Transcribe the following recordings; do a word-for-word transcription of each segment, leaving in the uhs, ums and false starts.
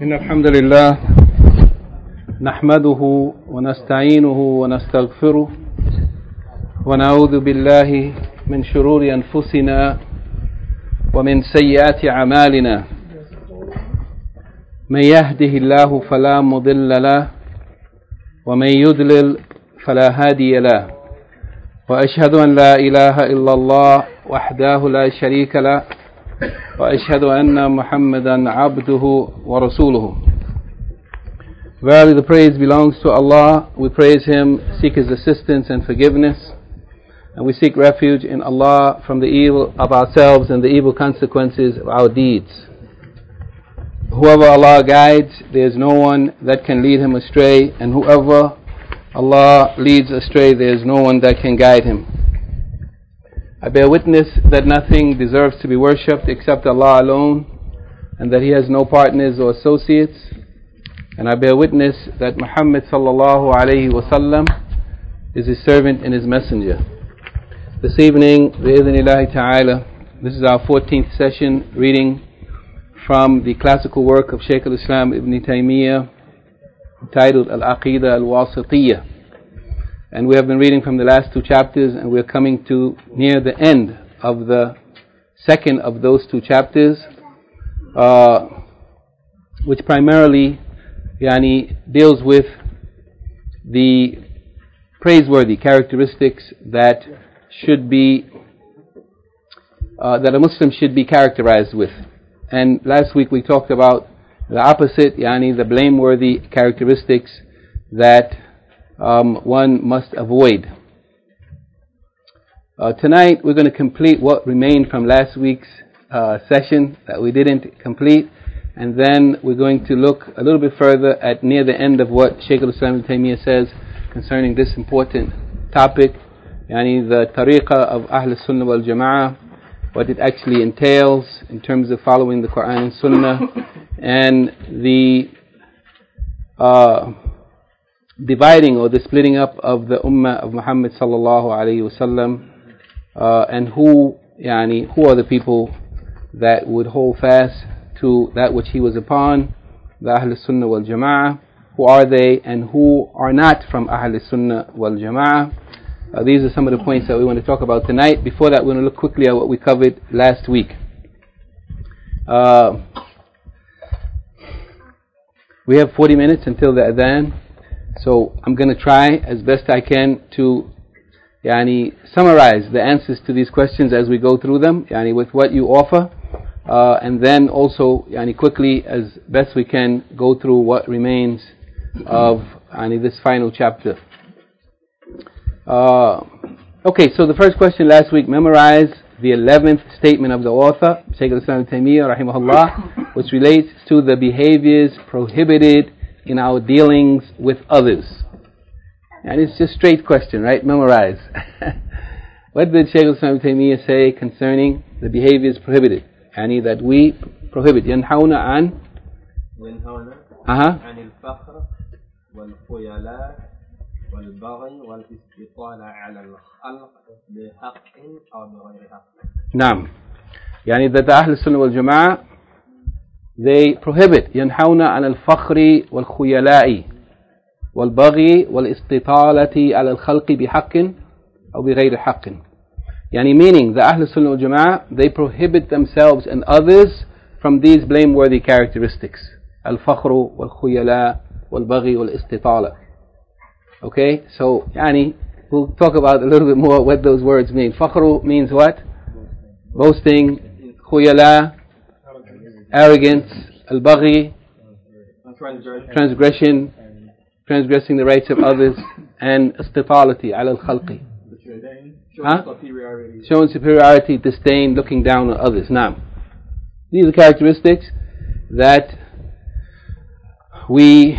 إن الحمد لله نحمده ونستعينه ونستغفره ونعوذ بالله من شرور أنفسنا ومن سيئات أعمالنا من يهده الله فلا مضل له ومن يضلل فلا هادي له وأشهد أن لا إله إلا الله وحده لا شريك له وأشهد أن محمدا عبده ورسوله. Verily the praise belongs to Allah. We praise Him, seek His assistance and forgiveness, and we seek refuge in Allah from the evil of ourselves and the evil consequences of our deeds. Whoever Allah guides, there is no one that can lead him astray, and whoever Allah leads astray, there is no one that can guide him. I bear witness that nothing deserves to be worshipped except Allah alone, and that He has no partners or associates. And I bear witness that Muhammad sallallahu alayhi wasallam is His servant and His messenger. This evening, bi'idhnillahi ta'ala, this is our fourteenth session reading from the classical work of Shaykh al-Islam Ibn Taymiyyah titled Al-Aqidah Al-Wasitiyah. And we have been reading from the last two chapters, and we're coming to near the end of the second of those two chapters, uh, which primarily yani, deals with the praiseworthy characteristics that should be uh, that a Muslim should be characterized with. And last week we talked about the opposite, yani the blameworthy characteristics that um, one must avoid. Uh, tonight we're going to complete what remained from last week's uh, session that we didn't complete, and then we're going to look a little bit further at near the end of what Shaykh al-Islam Ibn Taymiyyah says concerning this important topic, yani the tariqah of Ahl Sunnah wal Jama'ah, what it actually entails in terms of following the Quran and Sunnah, and the uh, dividing or the splitting up of the Ummah of Muhammad sallallahu alayhi wasallam, uh, and who, yani, who are the people that would hold fast to that which he was upon, the Ahl Sunnah wal Jama'ah. Who are they, and who are not from Ahl Sunnah wal Jama'ah? Uh, these are some of the points that we want to talk about tonight. Before that, we're going to look quickly at what we covered last week. Uh, we have forty minutes until the adhan, so I'm going to try as best I can to yani, summarize the answers to these questions as we go through them, yani, with what you offer, uh, and then also yani, quickly as best we can go through what remains of yani, this final chapter. Uh, okay, so the first question last week, memorize the eleventh statement of the author, Shaykh al-Islam Ibn Taymiyyah rahimahullah, which relates to the behaviors prohibited in our dealings with others. And it's just straight question, right? Memorize. What did Shaykh al-Islam Ibn Taymiyyah say concerning the behaviors prohibited? Yani that we prohibit. ينهون عن ينهون أها عن الفخر والخيلاء والبغي والاستطالة على الخلق بحق أو بغير حق. نعم. يعني that the Ahl Sunnah wal Jama'ah, they prohibit ينهون عن الفخر والخيلاء والبغي والاستطالة على الخلق بحق أو بغير حق. يعني meaning the Ahl Sunnah wal Jama'ah, they prohibit themselves and others from these blameworthy characteristics. الفخر والخيلاء والبغي والاستطالة. Okay, so yani, we'll talk about a little bit more what those words mean. Fakhru means what? Boasting. Khuyala, arrogance. Al-Baghi, transgression, transgressing the rights of others. And istitalati ala al-khalqi, huh? Showing superiority, disdain, looking down on others. Now, these are characteristics that we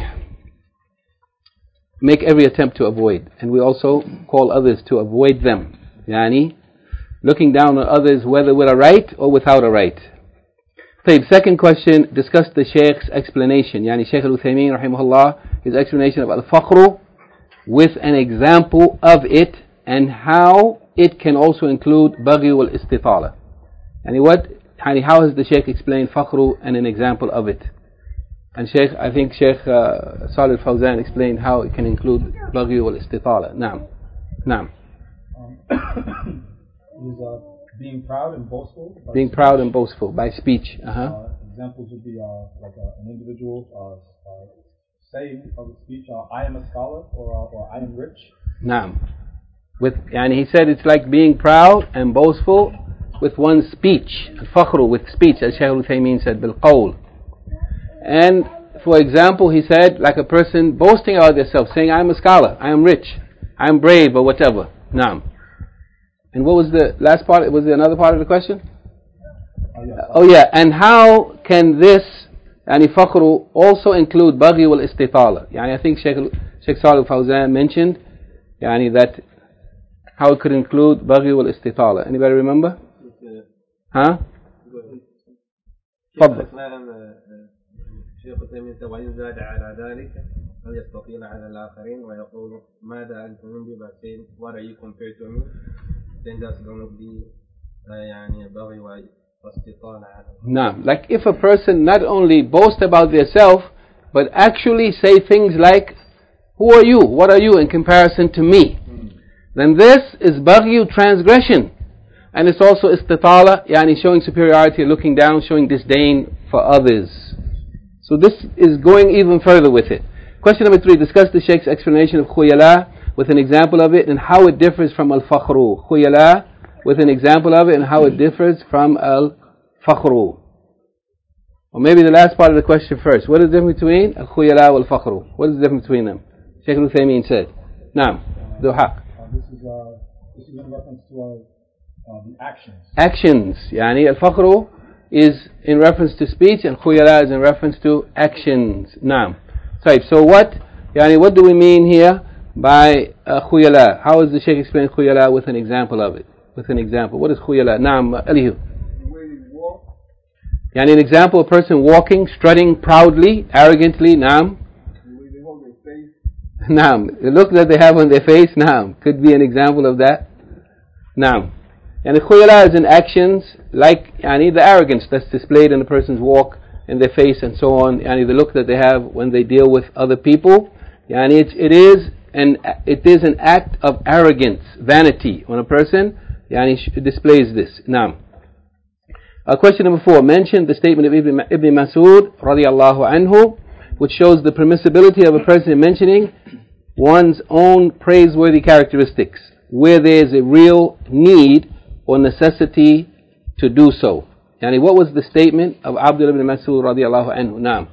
make every attempt to avoid, and we also call others to avoid them. Yani, looking down on others whether with a right or without a right. Okay, second question, discuss the Shaykh's explanation. Yani Shaykh al-Uthaymeen rahimahullah, his explanation of al-fakhru with an example of it and how it can also include baghi wal-istitala. Yani what, yani how has the Shaykh explained fakhru and an example of it? And Sheikh, I think Sheikh uh, Salih Fawzan explained how it can include baghi wal istitala. Naam. Naam. Um, is uh, being proud and boastful. Being speech. proud and boastful by speech. Uh-huh. Uh, examples would be uh, like uh, an individual uh, uh, saying of a speech, uh, I am a scholar, or uh, or I am rich. Naam. With, and he said it's like being proud and boastful with one's speech. Al-fakhru, with speech, as Shaykh al-Uthaymeen said, bil-qawl. And for example, he said, like a person boasting about themselves, saying, I am a scholar, I am rich, I am brave, or whatever. Naam. And what was the last part? Was there another part of the question? Oh yeah. Oh yeah, and how can this, yani fakhru, also include baghi wal istitala? Yani I think Sheikh, Sheikh Salih Fawzan mentioned, yani that, how it could include baghi wal istitala. Anybody remember? Huh? تفضل. شيخ التيمية وإن زاد على ذلك أن يستطيل على الآخرين ويقول ماذا أنتم ببعثين what are you compared to me, then that's going to be يعني بغي واستطالة على. No, like if a person not only boast about themselves but actually say things like, who are you, what are you in comparison to me, mm. then this is baghi, transgression. And it's also istitala, yani showing superiority, looking down, showing disdain for others. So this is going even further with it. Question number three, discuss the Shaykh's explanation of khuyala with an example of it and how it differs from al-fakhru. Khuyala with an example of it and how it differs from al-fakhru. Or maybe the last part of the question first. What is the difference between al-khuyala and al-fakhru? What is the difference between them? Shaykh al-Uthaymeen said. Naam, duhaq. This is uh, this is in reference to uh, uh, the actions. Actions. Yani al-fakhru is in reference to speech and khuyala is in reference to actions. Naam. Right, so what, yani what do we mean here by uh, khuyala? How is the Shaykh explain khuyala with an example of it? With an example. What is khuyala? Naam, Alihu. The way you walk. Yani an example, a person walking, strutting proudly, arrogantly. Naam. The way they hold their face. Naam. The look that they have on their face. Naam. Could be an example of that. Naam. And the khuyala is in actions like yani, the arrogance that's displayed in a person's walk, in their face and so on, yani the look that they have when they deal with other people. Yani it, it is an it is an act of arrogance, vanity, when a person yani displays this. Now, uh, question number four, mention the statement of Ibn, Ibn Mas'ud radiallahu anhu, which shows the permissibility of a person mentioning one's own praiseworthy characteristics where there is a real need or necessity to do so. Yani what was the statement of Abdullah ibn Mas'ud radiallahu anhu? Naam.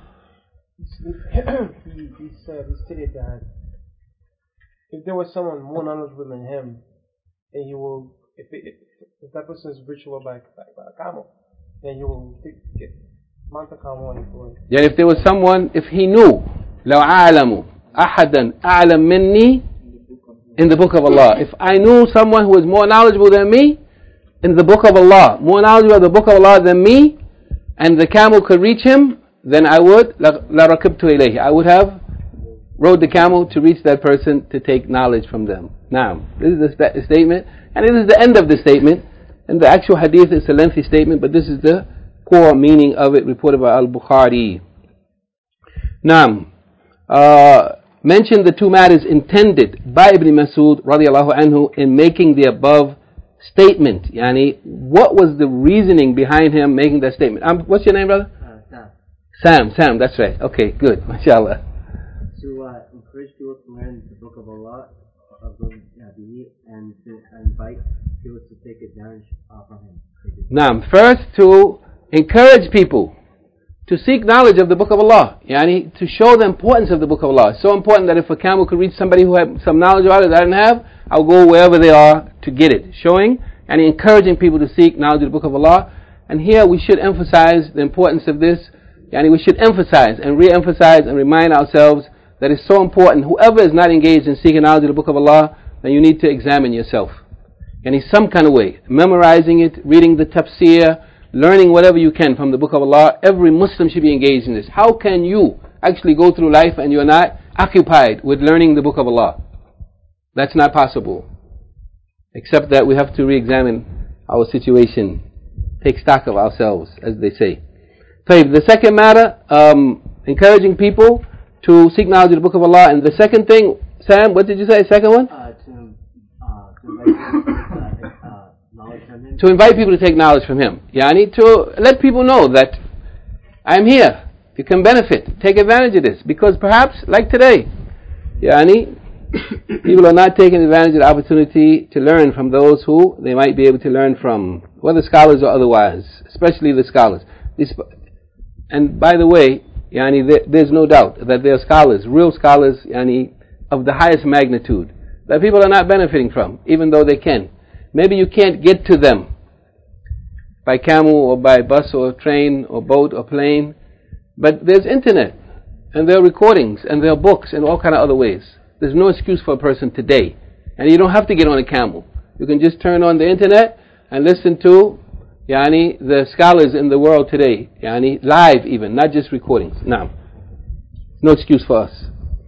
he, he said, he stated that if there was someone more knowledgeable than him, then he will, if, it, if that person is ritual by, by, by a camel, then he will get mount a camel and go. Yeah, if there was someone, if he knew, لو أعلم أحدا أعلم مني in the book of Allah. If I knew someone who was more knowledgeable than me in the book of Allah, more knowledgeable of the book of Allah than me, and the camel could reach him, then I would, لَرَكِبْتُ إِلَيْهِ, I would have rode the camel to reach that person to take knowledge from them. Now, this is the st- statement, and this is the end of the statement, and the actual hadith is a lengthy statement, but this is the core meaning of it, reported by Al-Bukhari. Now, uh, mention the two matters intended by Ibn Mas'ud radiallahu anhu in making the above statement. Yani, what was the reasoning behind him making that statement? Um, what's your name, brother? Uh, Sam. Sam, Sam, that's right. Okay, good, mashallah. To uh, encourage people to learn the book of Allah, of the Nabi, and to invite people to take advantage uh, from him. Now, first to encourage people to seek knowledge of the book of Allah, yani to show the importance of the book of Allah. It's so important that if a camel could reach somebody who had some knowledge about it that I didn't have, I'll go wherever they are to get it. Showing and encouraging people to seek knowledge of the book of Allah. And here we should emphasize the importance of this. Yani we should emphasize and re-emphasize and remind ourselves that it's so important. Whoever is not engaged in seeking knowledge of the book of Allah, then you need to examine yourself. And in some kind of way, memorizing it, reading the tafsir, learning whatever you can from the book of Allah. Every Muslim should be engaged in this. How can you actually go through life and you're not occupied with learning the book of Allah? That's not possible. Except that we have to re-examine our situation, take stock of ourselves, as they say. So the second matter, um, encouraging people to seek knowledge of the Book of Allah. And the second thing, Sam, what did you say? Second one? Uh, to, uh, to invite people to take uh, knowledge from him. To invite people to take knowledge from him. Yani to let people know that I'm here. You can benefit. Take advantage of this. Because perhaps, like today, Yani, people are not taking advantage of the opportunity to learn from those who they might be able to learn from, whether scholars or otherwise, especially the scholars. And by the way, Yani, there, there's no doubt that there are scholars, real scholars, Yani, of the highest magnitude, that people are not benefiting from, even though they can. Maybe you can't get to them by camel or by bus or train or boat or plane, but there's internet, and there are recordings, and there are books, and all kind of other ways. There's no excuse for a person today. And you don't have to get on a camel. You can just turn on the internet and listen to Yani, the scholars in the world today, Yani, live even, not just recordings. Now, no excuse for us.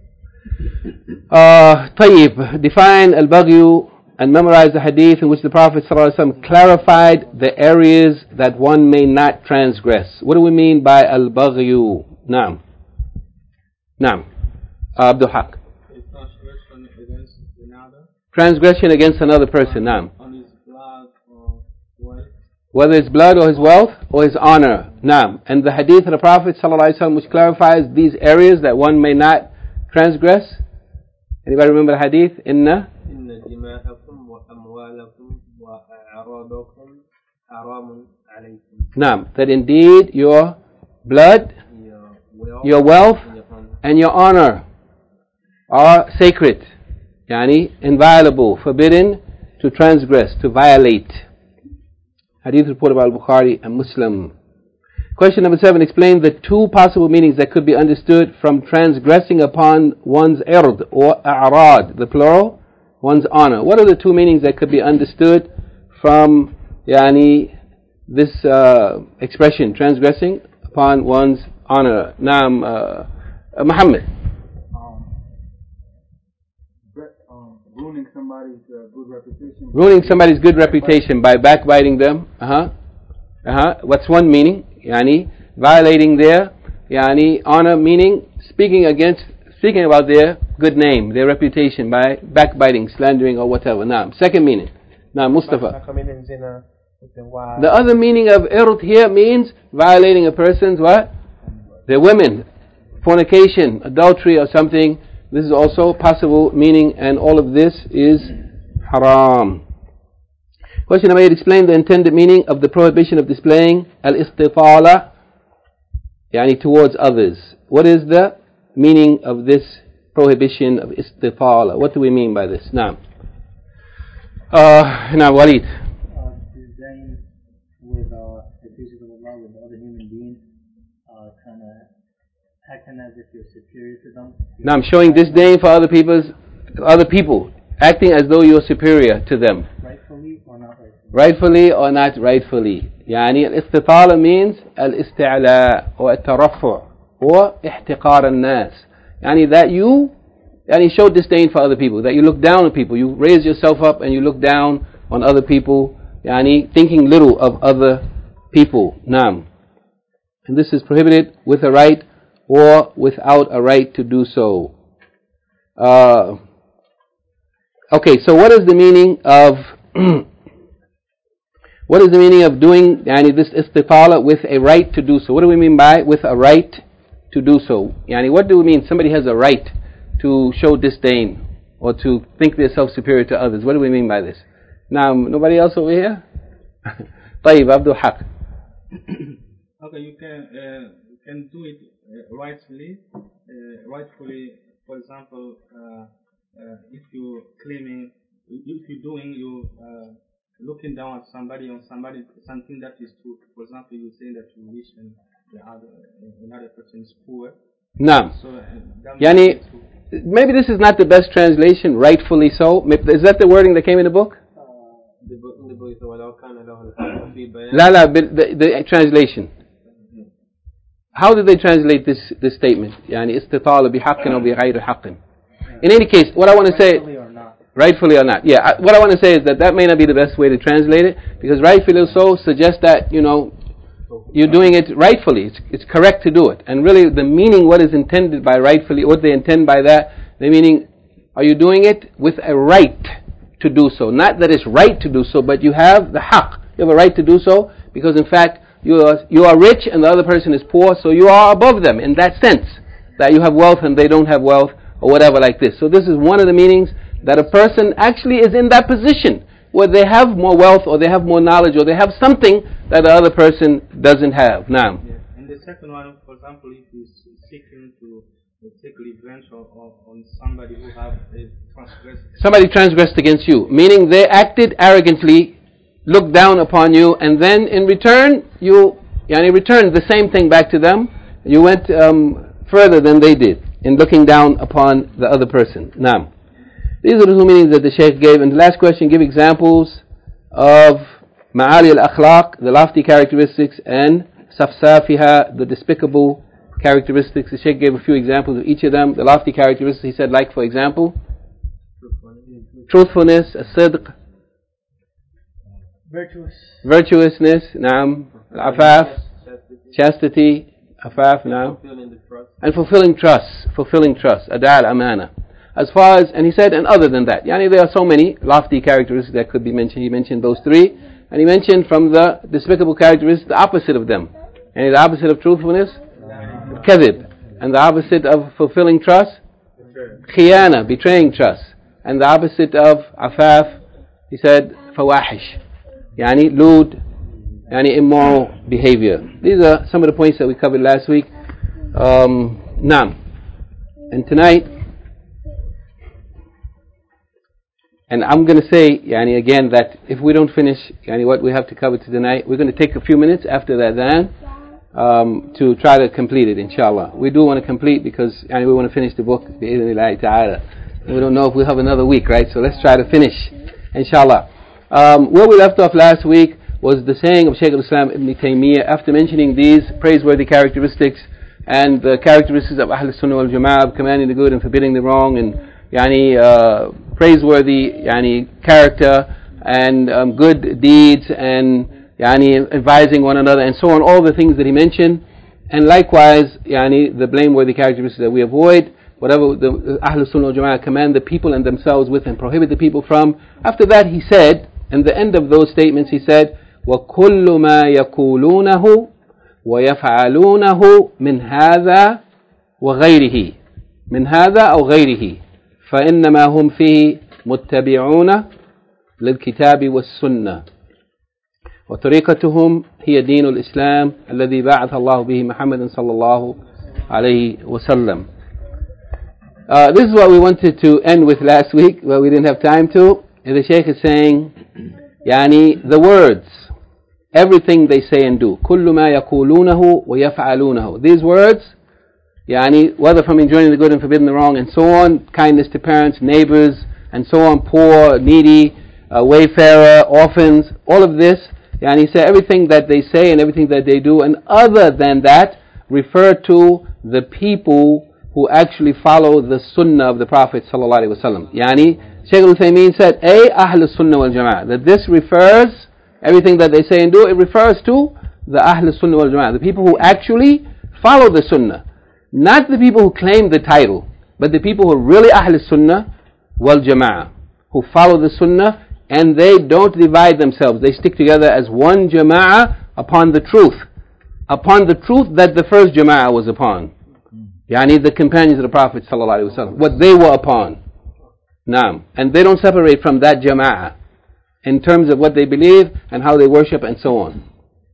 Uh, طيب, define al-baghyu and memorize the hadith in which the Prophet ﷺ clarified the areas that one may not transgress. What do we mean by al-baghyu? Naam. Naam. Uh, Abdul Haq. Transgression against another. Transgression against another person. Naam. On his blood or wealth. Whether it's blood or his wealth or his honor. Naam. And the hadith of the Prophet ﷺ which clarifies these areas that one may not transgress. Anybody remember the hadith? Inna Inna dima'akum wa amwalakum wa a'radakum haramun alaykum. Naam. That indeed your blood, Your wealth, your wealth and your honor. and your honor are sacred. Yani inviolable, forbidden to transgress, to violate. Hadith reported by Al-Bukhari and Muslim. Question number seven. Explain the two possible meanings that could be understood from transgressing upon one's ird or a'rad, the plural, one's honor. What are the two meanings that could be understood from yani, this uh, expression, transgressing upon one's honor? Naam, uh, uh, Muhammad. Um, re- um, ruining somebody's uh, good reputation. Ruining somebody's good reputation by backbiting them. Uh-huh. Uh-huh. What's one meaning? Yani, violating their yani, honor, meaning speaking against, speaking about their good name, their reputation by backbiting, slandering or whatever. Now, second meaning. Now, Mustafa. The other meaning of ird here means violating a person's what? Their women. Fornication, adultery or something. This is also possible meaning, and all of this is haram. Question number eight. Explain the intended meaning of the prohibition of displaying al-istitala, yani towards others. What is the meaning of this prohibition of istitala? What do we mean by this? Now, uh, now Walid. Uh, disdain with uh, the physical Allah with other human beings, uh, kind of acting as if you're superior to them. Now I'm showing disdain for other people's, other people, acting as though you're superior to them. Rightfully or not rightfully? Rightfully or not rightfully. يعني الاستطالة means الاستعلاء or الترفع or احتقار الناس. يعني that you يعني show disdain for other people, that you look down on people, you raise yourself up and you look down on other people, يعني thinking little of other people. Naam. And this is prohibited with a right or without a right to do so. Uh, okay, so what is the meaning of what is the meaning of doing yani, this istitala with a right to do so? What do we mean by with a right to do so? Yani, what do we mean somebody has a right to show disdain or to think themselves superior to others? What do we mean by this? Now, nobody else over here? طيب, Abdul Haq. Okay, you can uh, you can do it uh, rightfully, uh, rightfully. For example, uh, uh, if you claiming, if you're doing, you uh, looking down at somebody on somebody, something that is true. For example, you say that you wish and the other another person is poor. No. So uh, that Yani, maybe this is not the best translation. Rightfully so. Is that the wording that came in the book? the book in the book is وَلَوْ كَانَ لَهُ الْحَقُّ فِي بَيَانِ. La la, the, the translation. How did they translate this this statement? يعني استطالة بحق أو بغير حق. In any case, what I want to say, Rightfully or not? rightfully or not, yeah. I, what I want to say is that that may not be the best way to translate it, because rightfully so suggests that you know you're doing it rightfully. It's, it's correct to do it. And really the meaning, what is intended by rightfully, what they intend by that, the meaning, are you doing it with a right to do so? Not that it's right to do so, but you have the haqq. You have a right to do so because in fact you are, you are rich and the other person is poor, so you are above them in that sense. That you have wealth and they don't have wealth or whatever like this. So this is one of the meanings, that a person actually is in that position where they have more wealth or they have more knowledge or they have something that the other person doesn't have. Now, yeah. And the second one, for example, if you seeking to take revenge on, on somebody who have transgressed. Somebody transgressed against you, meaning they acted arrogantly, looked down upon you, and then in return you yani, returned the same thing back to them. You went um, further than they did in looking down upon the other person. Now, these are the two meanings that the Shaykh gave. And the last question, give examples of ma'ali al-akhlaq, the lofty characteristics, and safsafiha, the despicable characteristics. The Shaykh gave a few examples of each of them. The lofty characteristics, he said, like for example, truthfulness, as-sidq, virtuous, virtuousness, naam, al-afaf, chastity, afaf, naam, and fulfilling trust, fulfilling trust, ada' al-amana. As far as, and he said, and other than that, yani there are so many lofty characteristics that could be mentioned. He mentioned those three, and he mentioned from the despicable characteristics the opposite of them. And the opposite of truthfulness, kadhib, and the opposite of fulfilling trust, khiyana, betraying trust, and the opposite of afaf, he said, fawahish, yani lewd, yani immoral behavior. These are some of the points that we covered last week. Um, naam. And tonight, and I'm going to say, yani again, that if we don't finish yani what we have to cover tonight, we're going to take a few minutes after that adhan um, to try to complete it, inshallah. We do want to complete because yani we want to finish the book, bi'idhnillahi ta'ala. We don't know if we'll have another week, right? So let's try to finish, inshallah. Um, where we left off last week was the saying of Shaykh al-Islam Ibn Taymiyyah, after mentioning these praiseworthy characteristics and the characteristics of Ahl Sunnah wal Jama'ah, commanding the good and forbidding the wrong, and yani uh, praiseworthy yani character and um, good deeds and yani advising one another and so on, all the things that he mentioned, and likewise yani the blameworthy characteristics that we avoid, whatever the Ahl Sunnah wal Jama'ah command the people and themselves with and prohibit the people from. After that he said, in the end of those statements he said, وَكُلُّ مَا يَقُولُونَهُ وَيَفْعَلُونَهُ مِنْ هَذَا وَغَيْرِهِ مِنْ هَذَا أو غَيْرِهِ فإنما هم فيه متبعون للكتاب والسنة وطريقتهم هي دين الإسلام الذي بعث الله به محمد صلى الله عليه وسلم. Uh, this is what we wanted to end with last week, but we didn't have time to. And the Shaykh is saying, يعني the words, everything they say and do, كل ما يقولونه ويفعلونه. These words, yani, whether from enjoining the good and forbidding the wrong and so on, kindness to parents, neighbors, and so on, poor, needy, uh, wayfarer, orphans, all of this, yani, he said everything that they say and everything that they do, and other than that, refer to the people who actually follow the sunnah of the Prophet sallallahu alaihi wasallam. Yani, Shaykh al-Uthaymeen said, A, Ahl Sunnah wal Jama'ah, that this refers, everything that they say and do, it refers to the Ahl Sunnah wal Jama'ah, the people who actually follow the sunnah. Not the people who claim the title, but the people who are really Ahl Sunnah wal Jama'ah, who follow the Sunnah and they don't divide themselves. They stick together as one Jama'ah upon the truth, upon the truth that the first Jama'ah was upon. Yani the companions of the Prophet sallallahu alaihi wasallam, what they were upon. Naam. And they don't separate from that Jama'ah in terms of what they believe and how they worship and so on.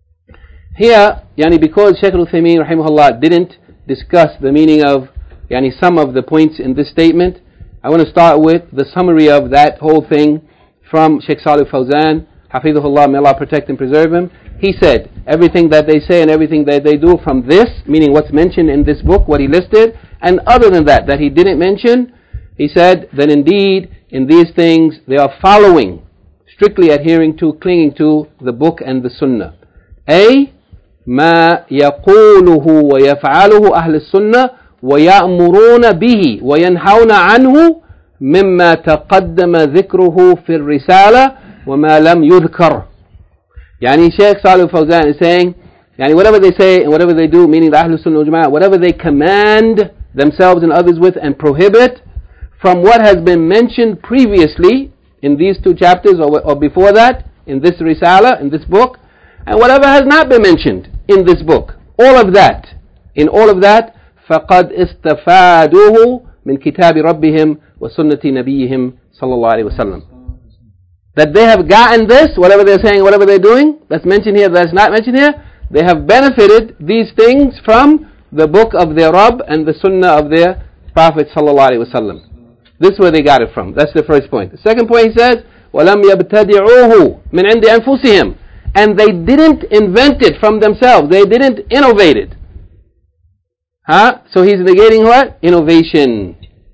Here, yani because Shaykh al-Uthaymeen rahimahullah didn't discuss the meaning of yani some of the points in this statement, I want to start with the summary of that whole thing from Shaykh Salih Fawzan, Hafidhullah, may Allah protect and preserve him. He said, everything that they say and everything that they do from this, meaning what's mentioned in this book, what he listed, and other than that, that he didn't mention, he said that indeed, in these things, they are following, strictly adhering to, clinging to the book and the sunnah. A, ما يقوله ويفعله أهل السنة ويأمرون به وينهون عنه مما تقدم ذكره في الرسالة وما لم يذكر. Yani Shaykh Salih Fawzan is saying, Yani whatever they say and whatever they do, meaning the Ahlul Sunnah wal Jama'ah, whatever they command themselves and others with and prohibit from what has been mentioned previously in these two chapters or, or before that, in this Risala, in this book, and whatever has not been mentioned in this book. All of that, in all of that, فَقَدْ إِسْتَفَادُوهُ مِنْ كِتَابِ رَبِّهِمْ وَسُنَّةِ نَبِيِّهِمْ صَلَّى اللَّهُ عَلَيْهِ وَسَلَّمَ. That they have gotten this, whatever they're saying, whatever they're doing, that's mentioned here, that's not mentioned here, they have benefited these things from the book of their Rabb and the Sunnah of their Prophet sallallahu alaihi wasallam. This is where they got it from. That's the first point. The second point he says, وَلَمْ يَبْتَدِعُوهُ مِنْ عِنْدِ أَنفُسِهِمْ. And they didn't invent it from themselves. They didn't innovate it. Huh? So he's negating what? Innovation.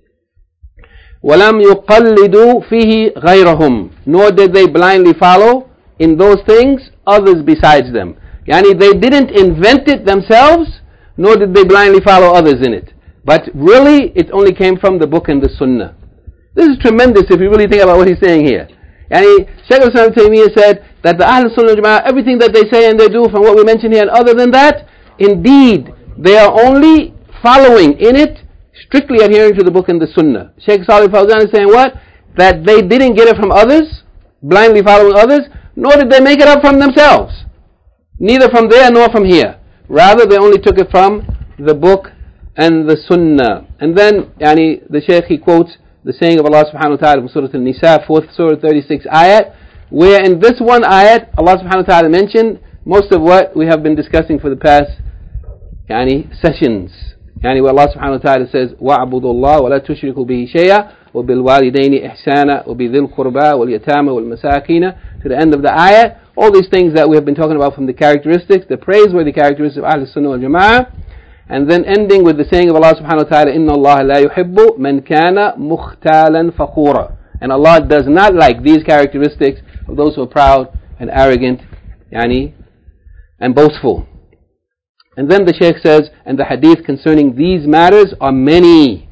وَلَمْ يُقَلِّدُوا فِيهِ غَيْرَهُمْ. Nor did they blindly follow in those things others besides them. Yani they didn't invent it themselves, nor did they blindly follow others in it. But really, it only came from the book and the Sunnah. This is tremendous if you really think about what he's saying here. Yani Shaykh al-Islam Ibn Taymiyyah said that the Ahlul Sunnah wal Jama'ah, everything that they say and they do from what we mentioned here, and other than that, indeed, they are only following in it, strictly adhering to the book and the Sunnah. Shaykh Salih Fawzan is saying what? That they didn't get it from others, blindly following others, nor did they make it up from themselves. Neither from there nor from here. Rather, they only took it from the book and the Sunnah. And then, yani, the Shaykh, he quotes the saying of Allah subhanahu wa ta'ala from Surah Al-Nisa, fourth Surah, thirty-six ayat, where in this one ayat, Allah subhanahu wa ta'ala mentioned most of what we have been discussing for the past yani, sessions. Yani, where Allah subhanahu wa ta'ala says, وَاعْبُدُوا اللَّهَ وَلَا تُشْرِكُوا بِهِ شَيْئًا وَبِالْوَالِدَيْنِ إِحْسَانًا وَبِذِي الْقُرْبَى وَالْيَتَامَى وَالْمَسَاكِينَ, to the end of the ayat. All these things that we have been talking about from the characteristics, the praiseworthy characteristics of Ahlul Sunnah wal Jama'ah, and then ending with the saying of Allah subhanahu wa ta'ala, إِنَّ اللَّهَ لَا يُحِبُّ مَنْ كَانَ مُخْتَالًا فَخُورًا. And Allah does not like these characteristics of those who are proud and arrogant, yani, and boastful. And then the Shaykh says, and the hadith concerning these matters are many,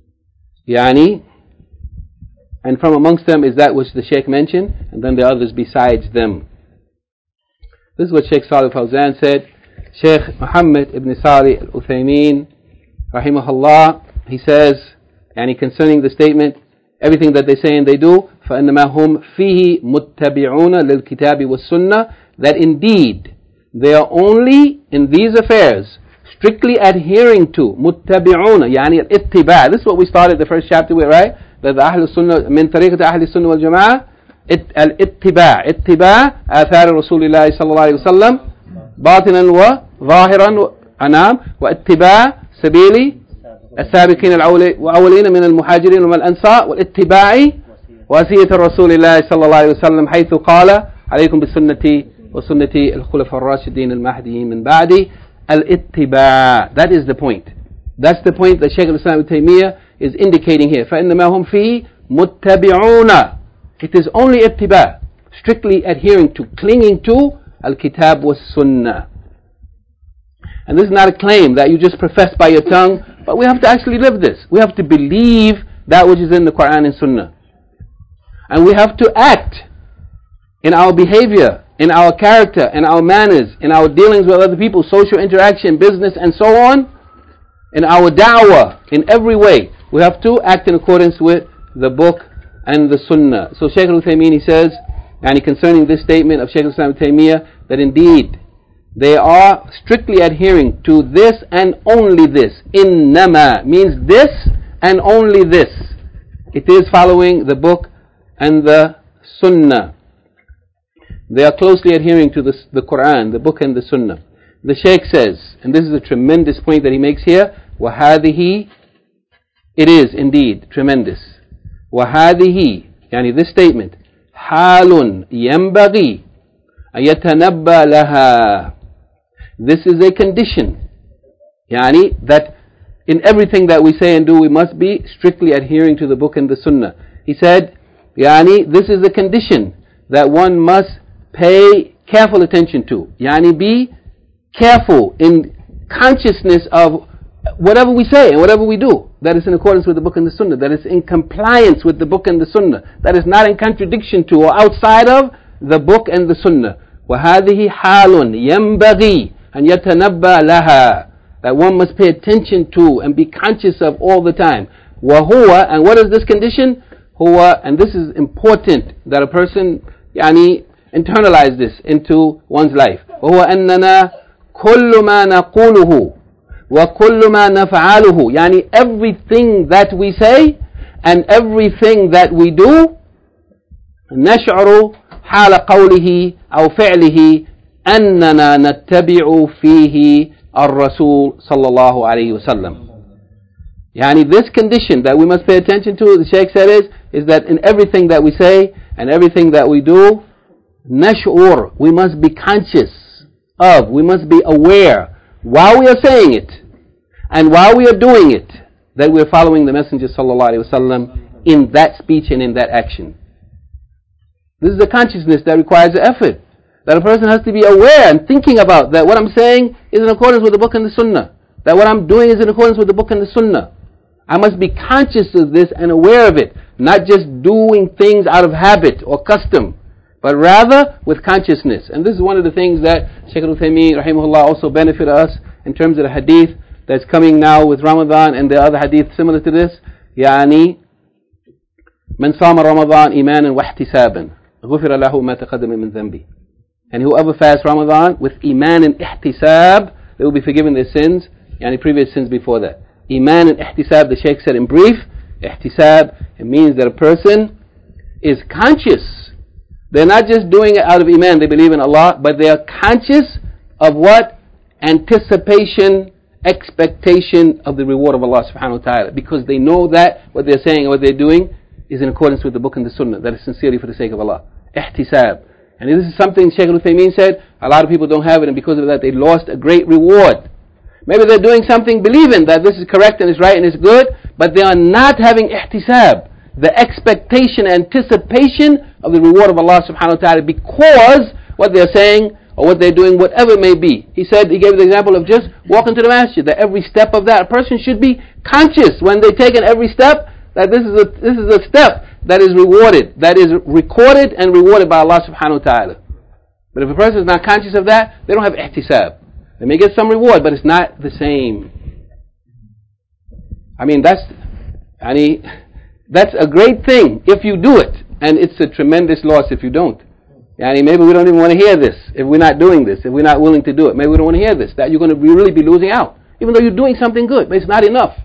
yani, and from amongst them is that which the Shaykh mentioned, and then the others besides them. This is what Shaykh Salih Fawzan said. Shaykh Muhammad ibn Salih al-Uthaymeen, rahimahullah, he says, yani concerning the statement, everything that they say and they do, فَإِنَّمَا هُمْ فِيهِ مُتَّبِعُونَ لِلْكِتَابِ وَالسُّنَّةِ, that indeed they are only in these affairs strictly adhering to مُتَّبِعُونَ, yani al-ittiba'. This is what we started the first chapter with, right? That the Ahlul Sunnah, min tariqat Ahlul Sunnah wal Jama'ah, al-ittiba', ittiba' athar Rasulullah sallallahu alayhi wa sallam, باطنا وظاهرا أنام واتباع سبيل السابقين الأولين من المهاجرين والأنصار والاتباع وصية الرسول الله صلى الله عليه وسلم حيث قال عليكم بالسنة وسنة الخلفاء الراشدين المهديين من بعدي. الاتباع, that is the point. That's the point that Shaykh al-Islam Ibn Taymiyyah is indicating here. فإنما هم فيه متبعون. It is only ittiba', strictly adhering to, clinging to Al-Kitab was Sunnah. And this is not a claim that you just profess by your tongue, but we have to actually live this. We have to believe that which is in the Quran and Sunnah. And we have to act in our behavior, in our character, in our manners, in our dealings with other people, social interaction, business, and so on, in our da'wah, in every way. We have to act in accordance with the book and the Sunnah. So Shaykh al-Uthaymeen, he says, and concerning this statement of Shaykh al-Islam Ibn Taymiyyah, that indeed they are strictly adhering to this and only this. Innama means this and only this. It is following the book and the Sunnah. They are closely adhering to the, the Quran, the book and the Sunnah. The Shaykh says, and this is a tremendous point that he makes here, وَهَذِهِ, it is indeed tremendous. وَهَذِهِ, yani this statement, حال ينبغي أن يتنبأ لها. This is a condition, yani that in everything that we say and do we must be strictly adhering to the book and the Sunnah. He said, yani this is a condition that one must pay careful attention to. Yani be careful in consciousness of whatever we say and whatever we do, that is in accordance with the book and the Sunnah, that is in compliance with the book and the Sunnah, that is not in contradiction to or outside of the book and the Sunnah. وَهَذِهِ حَالٌ يَنْبَغِي أن يتنبأ لها, that one must pay attention to and be conscious of all the time. وهو, and what is this condition? هو, and this is important that a person يعني internalize this into one's life. وهو أننا كل ما نقوله وكل ما نفعله, يعني everything that we say and everything that we do, نشعر حال قوله أو فعله أننا نتبع فيه الرسول صلى الله عليه وسلم. يعني this condition that we must pay attention to, the Shaykh said is, is that in everything that we say and everything that we do, نشعر, we must be conscious of, we must be aware while we are saying it and while we are doing it, that we are following the Messenger sallallahu alaihi wasallam in that speech and in that action. This is a consciousness that requires effort, that a person has to be aware and thinking about that what I'm saying is in accordance with the book and the sunnah, that what I'm doing is in accordance with the book and the sunnah. I must be conscious of this and aware of it, not just doing things out of habit or custom, but rather with consciousness. And this is one of the things that Shaykh al-Uthaymeen rahimahullah also benefit us in terms of the hadith that's coming now with Ramadan and the other hadith similar to this. يعني من صام رمضان إيمانا واحتسابا غفر له ما تقدم من ذنبه. And whoever fasts Ramadan with iman and ihtisab, they will be forgiven their sins, yani previous sins before that. Iman and ihtisab, the Shaykh said in brief, ihtisab, it means that a person is conscious. They're not just doing it out of iman, they believe in Allah, but they are conscious of what? Anticipation, expectation of the reward of Allah subhanahu wa ta'ala. Because they know that what they're saying and what they're doing is in accordance with the book and the sunnah, that is sincerely for the sake of Allah. Ihtisab. And this is something Shaykh al-Uthaymeen said, a lot of people don't have it, and because of that they lost a great reward. Maybe they're doing something believing that this is correct and it's right and it's good, but they are not having ihtisab, the expectation, anticipation of the reward of Allah subhanahu wa ta'ala, because what they're saying or what they're doing, whatever it may be. He said, he gave the example of just walking to the masjid, that every step of that, a person should be conscious when they take in every step, that this is a this is a step that is rewarded, that is recorded and rewarded by Allah subhanahu wa ta'ala. But if a person is not conscious of that, they don't have ihtisab. They may get some reward, but it's not the same. I mean, that's, I mean, that's a great thing if you do it, and it's a tremendous loss if you don't. I mean, maybe we don't even want to hear this if we're not doing this, if we're not willing to do it. Maybe we don't want to hear this, that you're going to really be losing out, even though you're doing something good, but it's not enough.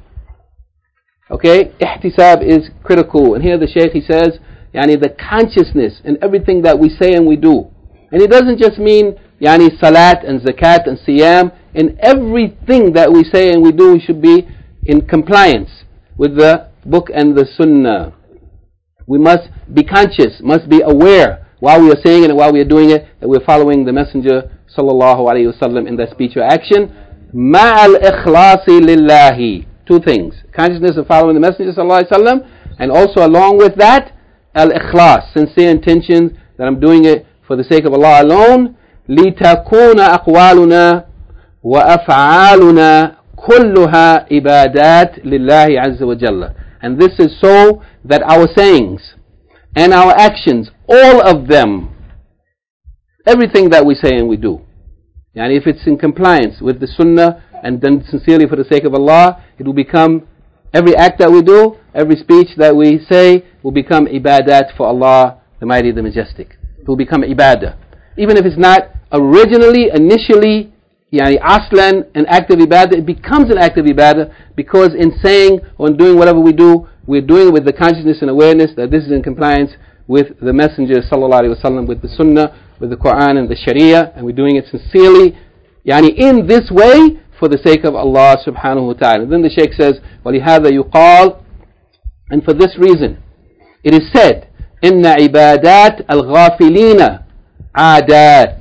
Okay, ihtisab is critical. And here the Shaykh, he says, yani the consciousness in everything that we say and we do. And it doesn't just mean yani salat and zakat and siyam. In everything that we say and we do, we should be in compliance with the book and the sunnah. We must be conscious, must be aware while we are saying it and while we are doing it, that we're following the Messenger sallallahu alayhi wa sallam in that speech or action. Ma'al ikhlasi lillahi. Two things. Consciousness of following the Messenger sallallahu alaihi wasallam, and also along with that, al-ikhlas, sincere intention that I'm doing it for the sake of Allah alone. لِتَكُونَ أَقْوَالُنَا وَأَفْعَالُنَا كُلُّهَا إِبَادَاتٍ لِلَّهِ عَزَّ وَجَلَّ. And this is so that our sayings and our actions, all of them, everything that we say and we do, and if it's in compliance with the sunnah and done sincerely for the sake of Allah, it will become, every act that we do, every speech that we say will become ibadat for Allah, the Mighty, the Majestic. It will become ibadah. Even if it's not originally, initially, yani aslan, an act of ibadah, it becomes an act of ibadah, because in saying or in doing whatever we do, we're doing it with the consciousness and awareness that this is in compliance with the Messenger sallallahu alaihi wasallam, with the sunnah, with the Quran and the Sharia, and we're doing it sincerely, yani in this way, for the sake of Allah subhanahu wa ta'ala. Then the Shaykh says, وَلِهَذَا يُقَالْ, and for this reason, it is said, إِنَّ عِبَادَاتِ الْغَافِلِينَ عَادَاتِ,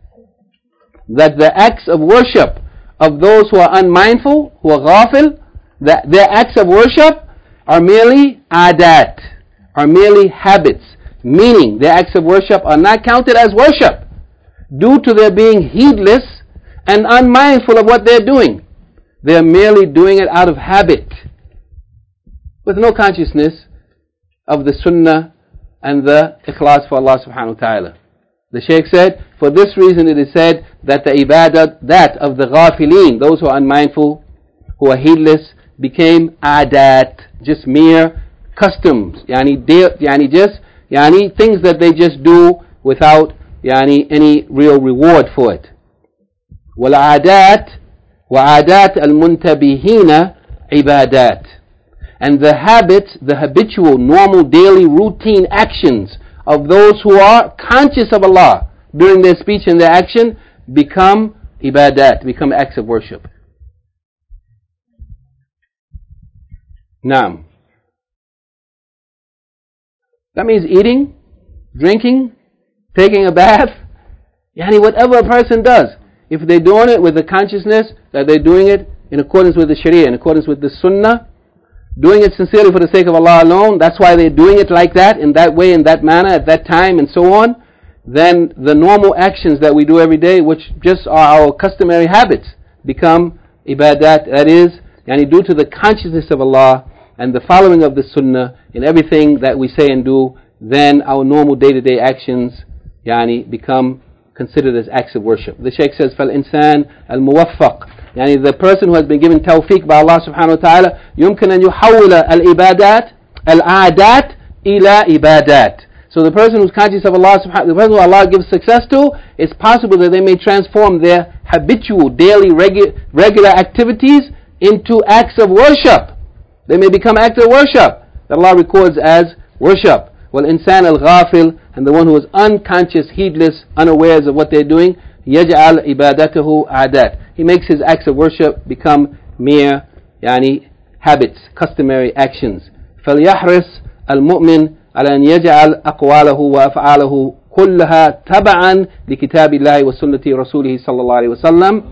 that the acts of worship of those who are unmindful, who are ghafil, that their acts of worship are merely adat, are merely habits, meaning their acts of worship are not counted as worship, due to their being heedless and unmindful of what they're doing. They're merely doing it out of habit, with no consciousness of the sunnah and the ikhlas for Allah subhanahu wa ta'ala. The Shaykh said, for this reason it is said that the ibadat, that of the ghafileen, those who are unmindful, who are heedless, became adat, just mere customs, yani, yani just yani things that they just do without yani any real reward for it. والعادات وعادات المنتبهين عبادات. And the habits, the habitual, normal, daily, routine actions of those who are conscious of Allah during their speech and their action become ibadat, become acts of worship. Naam. That means eating, drinking, taking a bath, yani whatever a person does. If they're doing it with the consciousness that they're doing it in accordance with the Sharia, in accordance with the Sunnah, doing it sincerely for the sake of Allah alone, that's why they're doing it like that, in that way, in that manner, at that time, and so on, then the normal actions that we do every day, which just are our customary habits, become ibadat, that is, yani due to the consciousness of Allah and the following of the Sunnah in everything that we say and do, then our normal day-to-day actions yani become considered as acts of worship. The Shaykh says, فَالْإِنسان الْمُوَفَّقِ, يعني the person who has been given tawfiq by Allah subhanahu wa ta'ala, يمكن أن يحول العبادات العادات إلى عبادات. So the person who's conscious of Allah subhanahu, the person who Allah gives success to, it's possible that they may transform their habitual, daily, regu- regular activities into acts of worship. They may become acts of worship that Allah records as worship. وَالْإِنسان الْغَافِلِ, and the one who is unconscious, heedless, unawares of what they're doing, يَجْعَلْ عِبَادَتَهُ عَادَات. He makes his acts of worship become mere يعني habits, customary actions. فَلْيَحْرِصْ الْمُؤْمِنِ على أن يجعل أقواله وأفعاله كلها تبعا لكتاب الله وسنة رسوله صلى الله عليه وسلم.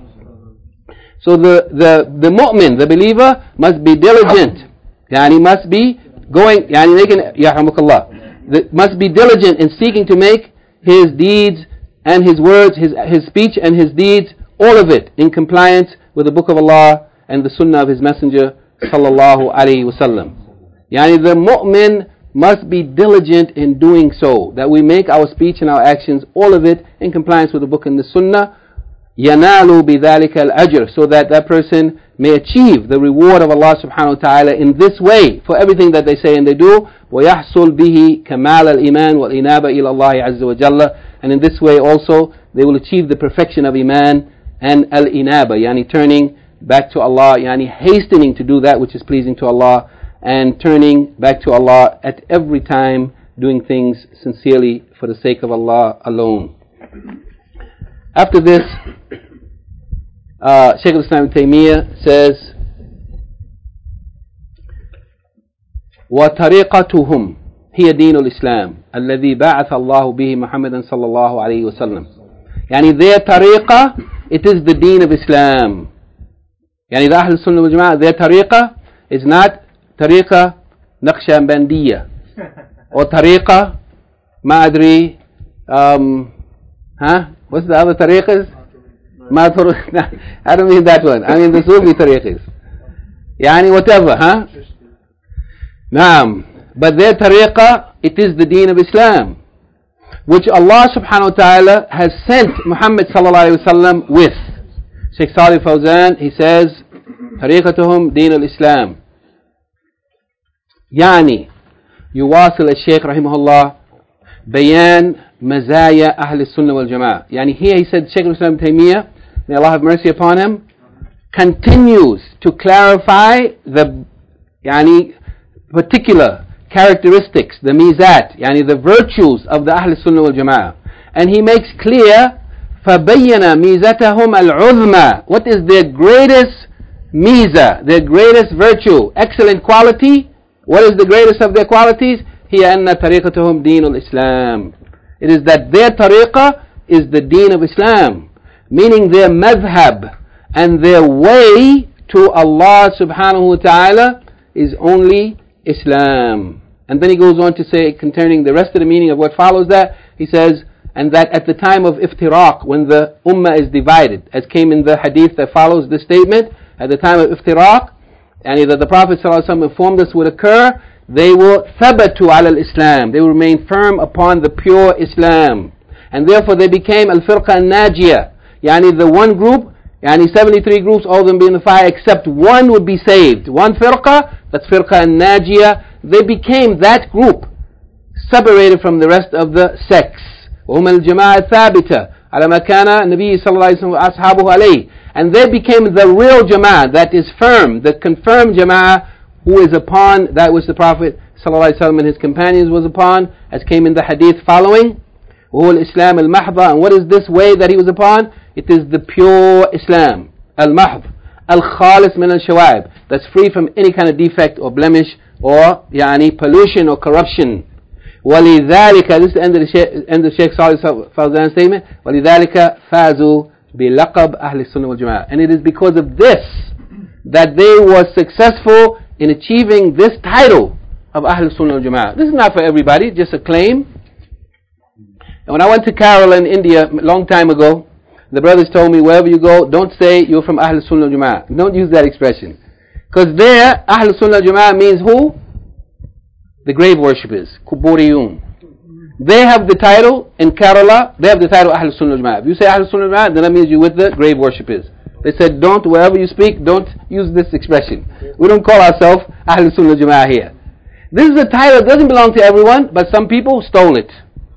So the, the, the mu'min, the believer, must be diligent. يعني must be going, يعني making, يرحمك الله, must be diligent in seeking to make his deeds and his words, his, his speech and his deeds, all of it in compliance with the book of Allah and the sunnah of his messenger sallallahu alayhi wasallam. Yani the mu'min must be diligent in doing so, that we make our speech and our actions, all of it in compliance with the book and the sunnah. يَنَالُ بِذَلِكَ الْأَجْرِ, so that that person may achieve the reward of Allah subhanahu wa ta'ala in this way for everything that they say and they do. وَيَحْصُلْ بِهِ كَمَالَ الْإِيمَانِ وَالْإِنَابَ إِلَى اللَّهِ عَزَّ وَجَلَّ. And in this way also they will achieve the perfection of Iman and al-inaba, yani turning back to Allah, yani hastening to do that which is pleasing to Allah, and turning back to Allah at every time, doing things sincerely for the sake of Allah alone. After this, uh, Shaykh al-Islam Ibn Taymiyyah says, وَطَرِيقَتُهُمْ هي دين الإسلام الذي بعث الله به محمدا صلى الله عليه وسلم. يعني their tariqah, it is the deen of Islam. يعني the Ahl Sunnah wal Jama'ah, their tariqah is not tariqah Naqshbandiyya or tariqah ما أدري um, huh? What's the other tariqahs? I don't mean that one. I mean the Sufi tariqahs. يعني whatever, huh? Naam. But their tariqah, it is the deen of Islam, which Allah subhanahu wa ta'ala has sent Muhammad sallallahu alayhi wa sallam with. Shaykh Salih Fawzan, he says, طريقتهم دين الإسلام. يعني يواصل الشيخ رحمه الله بيان مزايا أهل السنة والجماعة. يعني here he said, Shaykh al-Islam Ibn Taymiyyah, may Allah have mercy upon him, continues to clarify the يعني particular characteristics, the mizat, yani the virtues of the Ahl Sunnah wal Jama'ah. And he makes clear, فَبَيَّنَ مِيزَتَهُمْ الْعُظْمَى. What is their greatest miza, their greatest virtue, excellent quality? What is the greatest of their qualities? هِيَ أَنَّ طَرِيقَتُهُمْ دِينُ الْإِسْلَامِ. It is that their tariqah is the deen of Islam, meaning their madhab and their way to Allah subhanahu wa ta'ala is only Islam. And then he goes on to say, concerning the rest of the meaning of what follows that, he says, and that at the time of iftiraq, when the ummah is divided, as came in the hadith that follows this statement, at the time of iftiraq, and either the Prophet ﷺ informed us would occur, they will thabatu ala al-Islam, they will remain firm upon the pure Islam. and therefore they became al-firqa al-najiyah. Yani the one group, yani seventy-three groups, all of them be in the fire except one would be saved. One firqa, that's firqa al-najiyah. They became that group, separated from the rest of the sects. وهم الجماعة الثابتة على ما كان النبي صلى الله عليه وسلم وأصحابه عليه. And they became the real jama'ah that is firm, the confirmed jama'ah who is upon that which the Prophet صلى الله عليه وسلم and his companions was upon, as came in the hadith following. وهو الإسلام المحض. And what is this way that he was upon? It is the pure Islam, al-mahd, al-khalis min al-shawa'ib, that's free from any kind of defect or blemish or yani pollution or corruption. وَلِذَلِكَ, this is the end of the Shaykh, end of Shaykh Salih Fawzan's statement, وَلِذَلِكَ فَازُوا بِلَقَبْ أَهْلِ السُنَّةِ وَالْجَمَاعَةِ. And it is because of this that they were successful in achieving this title of Ahl Sunnah wal Jama'ah. This is not for everybody, just a claim. And when I went to Kerala in India a long time ago, the brothers told me, wherever you go, don't say you're from Ahl Sunnah wal Jama'ah. Don't use that expression. Because there, Ahl Sunnah wal Jama'ah means who? The grave worshippers, Kuburiyun. They have the title in Kerala, they have the title Ahl Sunnah wal Jama'ah. If you say Ahl Sunnah wal Jama'ah, then that means you're with the grave worshippers. They said, don't, wherever you speak, don't use this expression. We don't call ourselves Ahl Sunnah wal Jama'ah here. This is a title that doesn't belong to everyone, but some people stole it.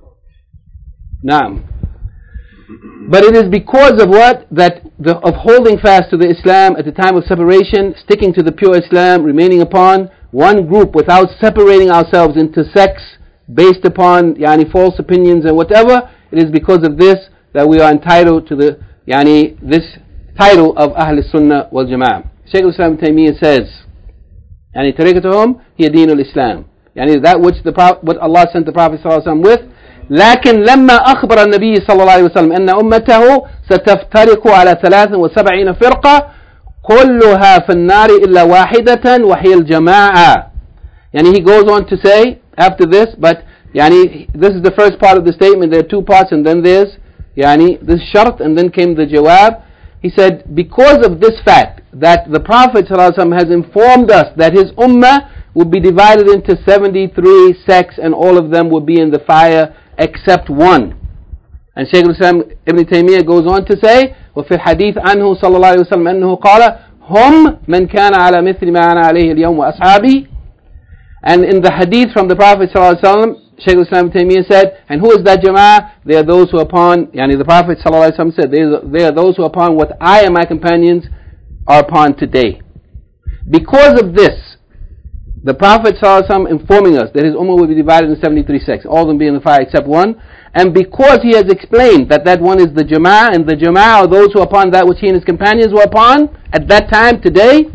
Naam. But it is because of what? That the, of holding fast to the Islam at the time of separation, sticking to the pure Islam, remaining upon one group without separating ourselves into sects based upon yani, false opinions and whatever. It is because of this that we are entitled to the yani, this title of Ahl Sunnah wal Jama'ah. Shaykh al-Islam Ibn Taymiyyah says, يعني طريقتهم هي دين الإسلام. يعني that which the what Allah sent the Prophet صلى الله عليه وسلم with. لكن لما أخبر النبي صلى الله عليه وسلم أن أمته ستفترق على ثلاث وسبعين فرقة كلها في النار إلا واحدة وهي الجماعة. يعني he goes on to say after this, but يعني this is the first part of the statement. There are two parts, and then there's يعني this shart, and then came the jawab. He said, because of this fact that the Prophet ﷺ has informed us that his ummah would be divided into seventy-three sects and all of them would be in the fire except one. And Shaykh al-Islam Ibn Taymiyyah goes on to say, وفي الحديث عنه صلى الله عليه وسلم أنه قال هم من كان على مثل ما أنا عليه اليوم وأصحابي. And in the hadith from the Prophet ﷺ, Shaykh al-Islam Ibn Taymiyyah said, and who is that jama'ah? They are those who are upon, yani the Prophet ﷺ said, they are, they are those who are upon what I and my companions are upon today. Because of this, the Prophet ﷺ informing us that his ummah will be divided in seventy-three sects, all of them be in the fire except one, and because he has explained that that one is the jama'ah, and the jama'ah are those who are upon that which he and his companions were upon at that time, today,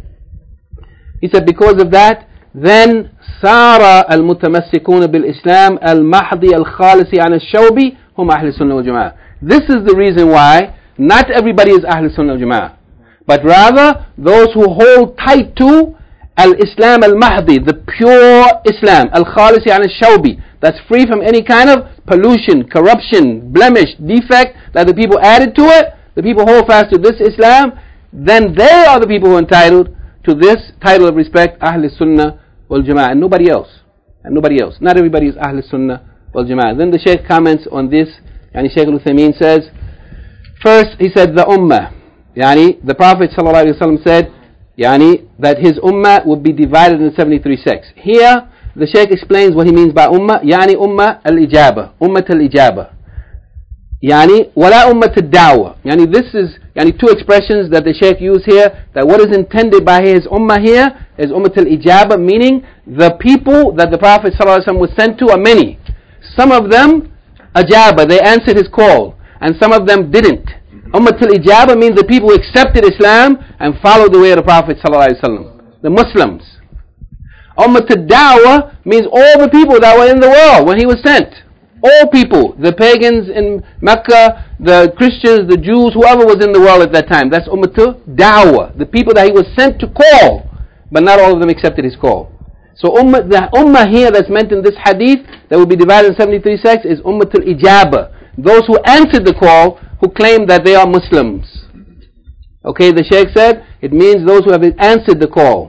he said because of that, then صار المتمسكون بالإسلام المحضي الخالص عن الشوب هم أهل السنة والجماعة. This is the reason why not everybody is أهل السنة والجماعة, but rather those who hold tight to al-Islam al-Mahdi, the pure Islam, al-Khalisi an al-Shawbi, that's free from any kind of pollution, corruption, blemish, defect that the people added to it. The people hold fast to this Islam, then they are the people who are entitled to this title of respect, Ahl Sunnah wal Jama'ah, and nobody else. And nobody else. Not everybody is Ahl Sunnah wal Jama'ah. Then the Shaykh comments on this, and Shaykh al-Uthaymeen says, first he said the Ummah. Yani, the Prophet ﷺ said, yani, that his Ummah would be divided into seventy-three sects. Here, the Shaykh explains what he means by Ummah. Yani Ummah al-Ijaba. Ummah al-Ijaba. Yani, wala Ummah al-Dawah. Yani, this is yani, two expressions that the Shaykh used here, that what is intended by his Ummah here is Ummah al-Ijaba, meaning the people that the Prophet ﷺ was sent to are many. Some of them, Ajaba, they answered his call, and some of them didn't. Ummah al-Ijaba means the people who accepted Islam and followed the way of the Prophet ﷺ, the Muslims. Ummah al-Dawah means all the people that were in the world when he was sent. All people, the pagans in Mecca, the Christians, the Jews, whoever was in the world at that time. That's Ummah al-Dawah, the people that he was sent to call, but not all of them accepted his call. So ummah, the ummah here that's meant in this hadith that will be divided in seventy-three sects is Ummah al-Ijaba, those who answered the call, who claim that they are Muslims. Okay, the Shaykh said, it means those who have answered the call.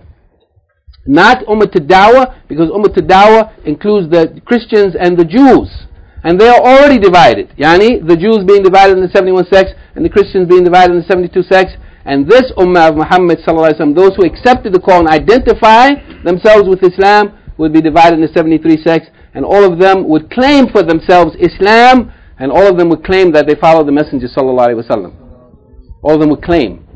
Not Ummah al-Dawah, because Ummah al-Dawah includes the Christians and the Jews. and they are already divided. Yani, the Jews being divided into seventy-one sects, and the Christians being divided into seventy-two sects. And this Ummah of Muhammad sallallahu alaihi wasallam, those who accepted the call and identify themselves with Islam, would be divided into seventy-three sects, and all of them would claim for themselves Islam, and all of them would claim that they follow the Messenger sallallahu alaihi wasallam. All of them would claim.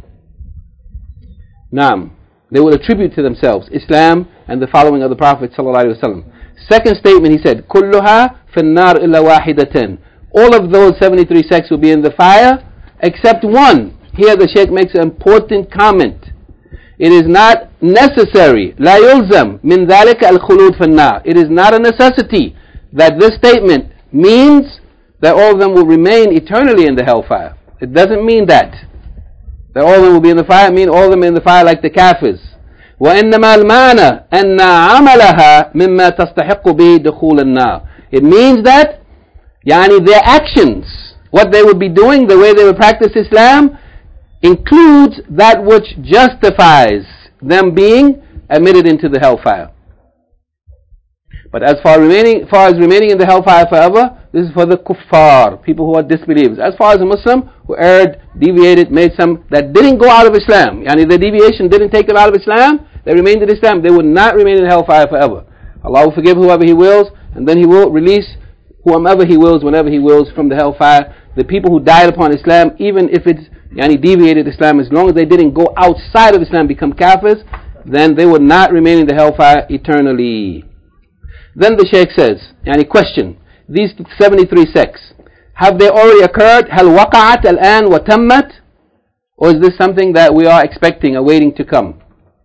Naam. They would attribute to themselves Islam and the following of the Prophet sallallahu alaihi wasallam. Second statement, he said, كلها في النار إلا واحدة. All of those seventy-three sects will be in the fire, except one. Here the Shaykh makes an important comment. It is not necessary, لا يلزم من ذلك الخلود في النار. It is not a necessity that this statement means that all of them will remain eternally in the hellfire. It doesn't mean that. That all of them will be in the fire. It means all of them in the fire like the kafirs. وإنما المعنى أن عملها مما تستحق به دخول النار. It means that يعني their actions, what they would be doing, the way they would practice Islam, includes that which justifies them being admitted into the hellfire. But as far, remaining, far as remaining in the hellfire forever, this is for the kuffar, people who are disbelievers. As far as a Muslim who erred, deviated, made some that didn't go out of Islam, yani the deviation didn't take them out of Islam, they remained in Islam, they would not remain in hellfire forever. Allah will forgive whoever He wills, and then He will release whomever He wills, whenever He wills, from the hellfire. The people who died upon Islam, even if it's yani deviated Islam, as long as they didn't go outside of Islam, become kafirs, then they would not remain in the hellfire eternally. Then the Shaykh says, yani question, these seventy-three sects, have they already occurred? هل وقعت الآن وتمت? Or is this something that we are expecting, awaiting to come?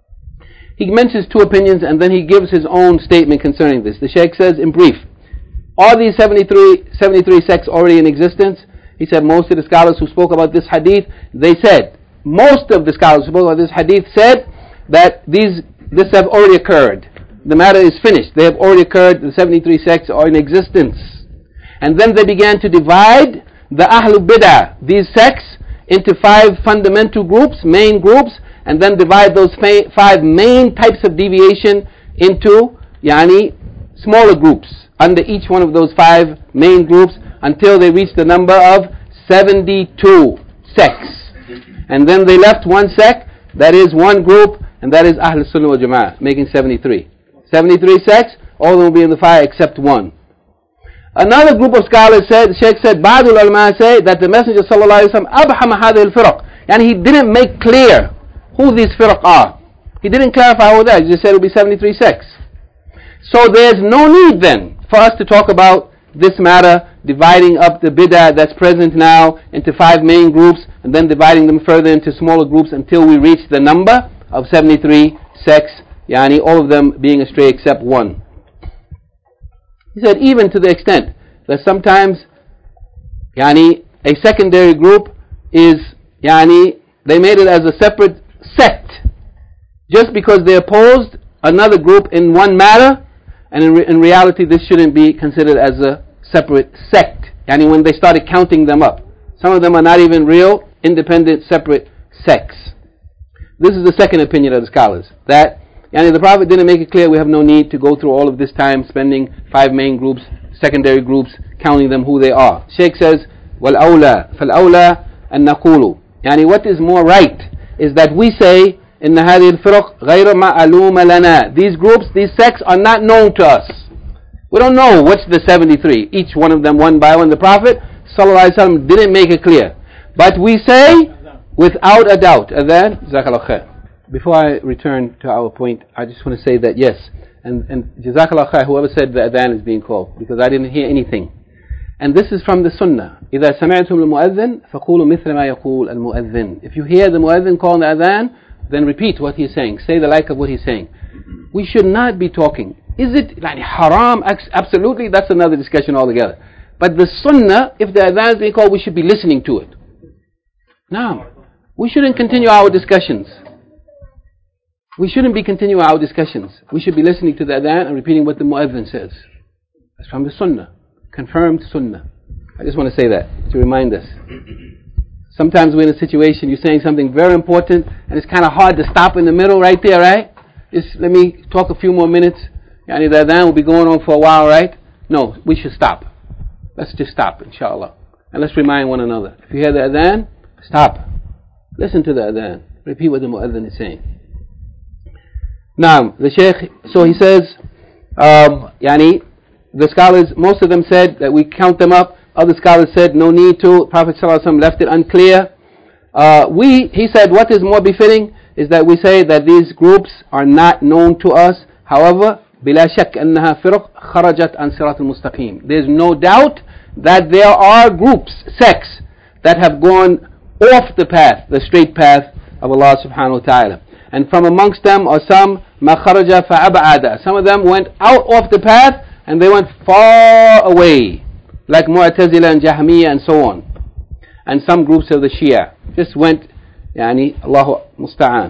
He mentions two opinions and then he gives his own statement concerning this. The Shaykh says, in brief, are these seventy-three, seventy-three sects already in existence? He said most of the scholars who spoke about this hadith, they said, most of the scholars who spoke about this hadith said that these this have already occurred. The matter is finished. They have already occurred. The seventy-three sects are in existence. And then they began to divide the Ahlul Bid'ah, these sects, into five fundamental groups, main groups, and then divide those five main types of deviation into yani, smaller groups under each one of those five main groups until they reached the number of seventy-two sects. And then they left one sect, that is one group, and that is Ahlul Sunnah wal Jama'ah, making seventy-three. seventy-three sects, all of them will be in the fire except one. Another group of scholars said, the Shaykh said, Ba'dul ulama say that the Messenger sallallahu alaihi wasallam abhama hadhihi al-firaq, and he didn't make clear who these firaq are. He didn't clarify who that. He just said it will be seventy-three sects. So there's no need then for us to talk about this matter, dividing up the bid'ah that's present now into five main groups, and then dividing them further into smaller groups until we reach the number of seventy-three sects, yani all of them being astray except one. He said even to the extent that sometimes yani a secondary group is yani they made it as a separate sect just because they opposed another group in one matter, and in, re- in reality this shouldn't be considered as a separate sect. Yani when they started counting them up, some of them are not even real independent separate sects. This is the second opinion of the scholars, that yani the Prophet didn't make it clear. We have no need to go through all of this time spending five main groups, secondary groups, counting them who they are. Shaykh says, وَالْأَوْلَى فَالْأَوْلَى أَن نَقُولُ, yani what is more right is that we say, إِنَّ هَذِهِ الْفِرَقْ غَيْرَ مَعْلُومَ لَنَا. These groups, these sects are not known to us. We don't know what's the seventy-three, each one of them one by one. The Prophet sallallahu alaihi wasallam didn't make it clear. But we say, without a doubt, adhan, jazakallah khair. Before I return to our point, I just want to say that yes, and, and jazakallah khair, whoever said the adhan is being called, because I didn't hear anything. And this is from the sunnah. إِذَا سَمِعْتُمْ الْمُؤَذِّنَ فَقُولُوا مِثْلَ مَا يَقُولُ الْمُؤَذِّنِ. If you hear the mu'adhin calling the adhan, then repeat what he's saying. Say the like of what he's saying. We should not be talking. Is it like haram? Absolutely, that's another discussion altogether. But the sunnah, if the adhan is being called, we should be listening to it. Now, we shouldn't continue our discussions. We shouldn't be continuing our discussions. We should be listening to the adhan and repeating what the mu'adhin says. That's from the sunnah. Confirmed sunnah. I just want to say that to remind us. Sometimes we're in a situation, you're saying something very important, and it's kind of hard to stop in the middle right there, right? Just let me talk a few more minutes. Yani the adhan will be going on for a while, right? No, we should stop. Let's just stop, inshallah. And let's remind one another. If you hear the adhan, stop. Listen to the adhan. Repeat what the mu'adhan is saying. Now, the Shaykh, so he says, um, yani, the scholars, most of them said that we count them up. Other scholars said no need to. Prophet ﷺ left it unclear. Uh, we, he said, what is more befitting is that we say that these groups are not known to us. However, بلا شك أنها فرق خرجت عن صراط المستقيم. There's no doubt that there are groups, sects, that have gone off the path, the straight path of Allah subhanahu wa ta'ala. And from amongst them are some ما خرج فأبعد. Some of them went out off the path and they went far away, like Mu'tazila and Jahmiyyah and so on. And some groups of the Shia just went, يعني الله مستعان.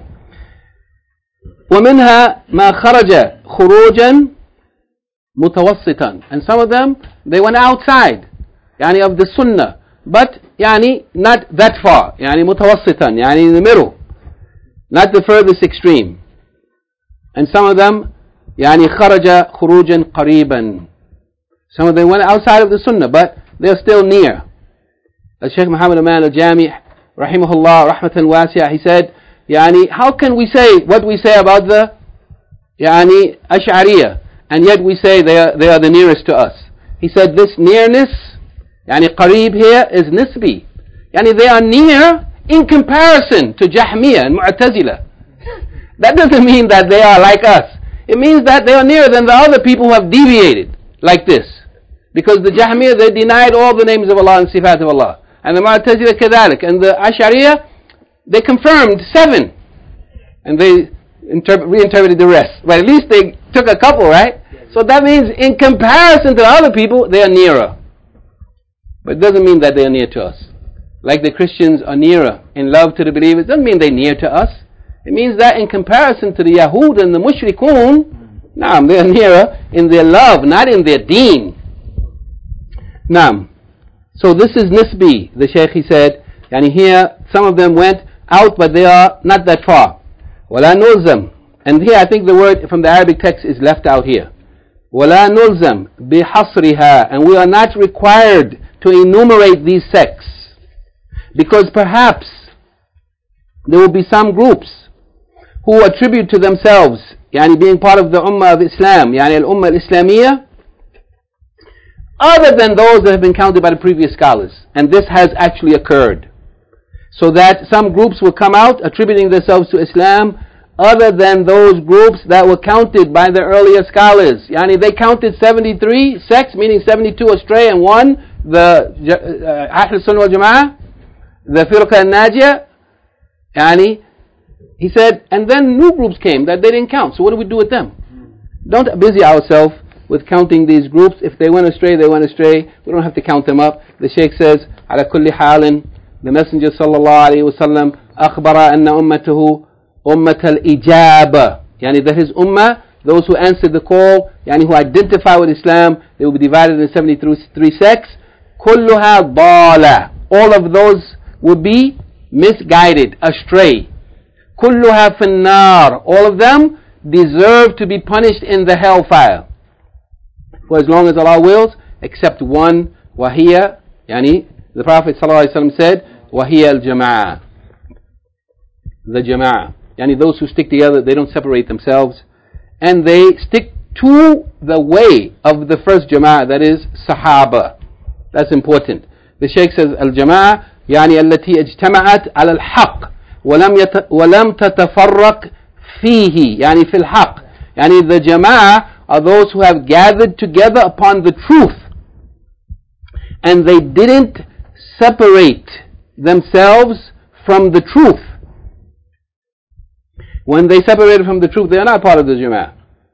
ومنها ما خرج خروجا متوسطا. And some of them, they went outside, يعني of the Sunnah, but يعني not that far, يعني متوسطا, يعني in the middle, not the furthest extreme. And some of them يعني خرج خروجا قريبا. Some of them went outside of the Sunnah, but they're still near. As Shaykh Muhammad Aman al-Jami, rahimahullah, rahmatan wasi'ah, he said, يعني, how can we say what we say about the يعني, Ash'ariyah, and yet we say they are, they are the nearest to us? He said, this nearness, يعني, qareeb here is nisbi. Yani, they are near in comparison to Jahmiyyah and Mu'tazila. That doesn't mean that they are like us. It means that they are nearer than the other people who have deviated like this. Because the Jahmiyyah, they denied all the names of Allah and sifat of Allah. And the Mu'tazila kadhalik. And the Ash'ariyah, they confirmed seven. And they interpret, reinterpreted the rest. But at least they took a couple, right? So that means in comparison to other people, they are nearer. But it doesn't mean that they are near to us. Like the Christians are nearer in love to the believers, it doesn't mean they're near to us. It means that in comparison to the Yahud and the Mushrikun, naam, they are nearer in their love, not in their deen. Naam. So this is nisbi, the Shaykh, he said, and here some of them went out, but they are not that far. وَلَا نُلْزَمْ. And here I think the word from the Arabic text is left out here. وَلَا نُلْزَمْ بِحَصْرِهَا. And we are not required to enumerate these sects. Because perhaps there will be some groups who attribute to themselves, yani being part of the Ummah of Islam, yani al-Ummah al-Islamiyah, other than those that have been counted by the previous scholars. And this has actually occurred. So that some groups will come out attributing themselves to Islam other than those groups that were counted by the earlier scholars. Yani they counted seventy-three sects, meaning seventy-two astray, and one, the uh, Ahl Sunnah wal Jama'ah, the Firqa al-Najiyah. Yani, he said, and then new groups came that they didn't count. So what do we do with them? Don't busy ourselves with counting these groups. If they went astray, they went astray. We don't have to count them up. The Shaykh says, على كل حال, the Messenger sallallahu alayhi wa sallam أخبر أن أمته أمة الإجابة. Yani that his ummah, those who answered the call, yani who identify with Islam, they will be divided in seventy-three sects. كلها ضالة. All of those will be misguided, astray. كلها في النار. All of them deserve to be punished in the hellfire for as long as Allah wills, except one, وهي, yani the Prophet ﷺ said, وهي الجماعة, the Jama'ah, yani those who stick together, they don't separate themselves, and they stick to the way of the first Jama'ah, that is Sahaba. That's important. The Shaykh says, الجماعة يعني التي اجتمعت على الحق ولم يت ولم تتفرق فيه, يعني في الحق, يعني the Jama'ah are those who have gathered together upon the truth and they didn't separate themselves from the truth. When they separated from the truth, they are not part of the Jama'ah.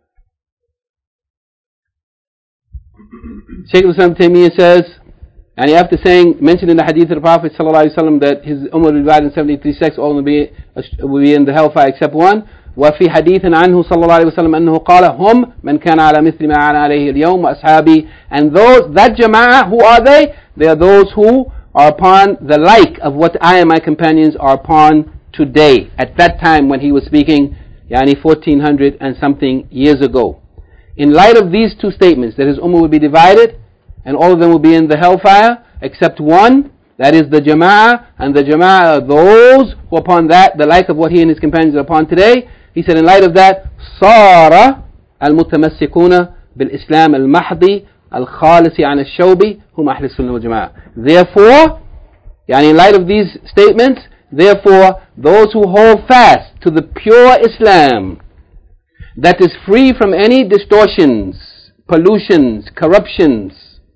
Shaykh al-Islam Taymiyyah says, and after saying, mentioned in the hadith of the Prophet ﷺ that his ummah will be divided in seventy-three sects, all will be, will be in the hellfire except one. وفي حديث عنه صلى الله عليه وسلم أنه قال هم من كان على مثل ما أنا عليه اليوم وأصحابي. And those, that Jama'ah, who are they? They are those who are upon the like of what I and my companions are upon today. At that time when he was speaking, yani fourteen hundred and something years ago. In light of these two statements, that his ummah will be divided, and all of them will be in the hellfire, except one, that is the Jama'ah, and the Jama'ah are those who upon that, the like of what he and his companions are upon today. He said, in light of that, صار المتمسكون بالإسلام المحضي الخالص عن الشوب هم أهل السنة والجماعة. Therefore, yani in light of these statements, therefore, those who hold fast to the pure Islam that is free from any distortions, pollutions, corruptions,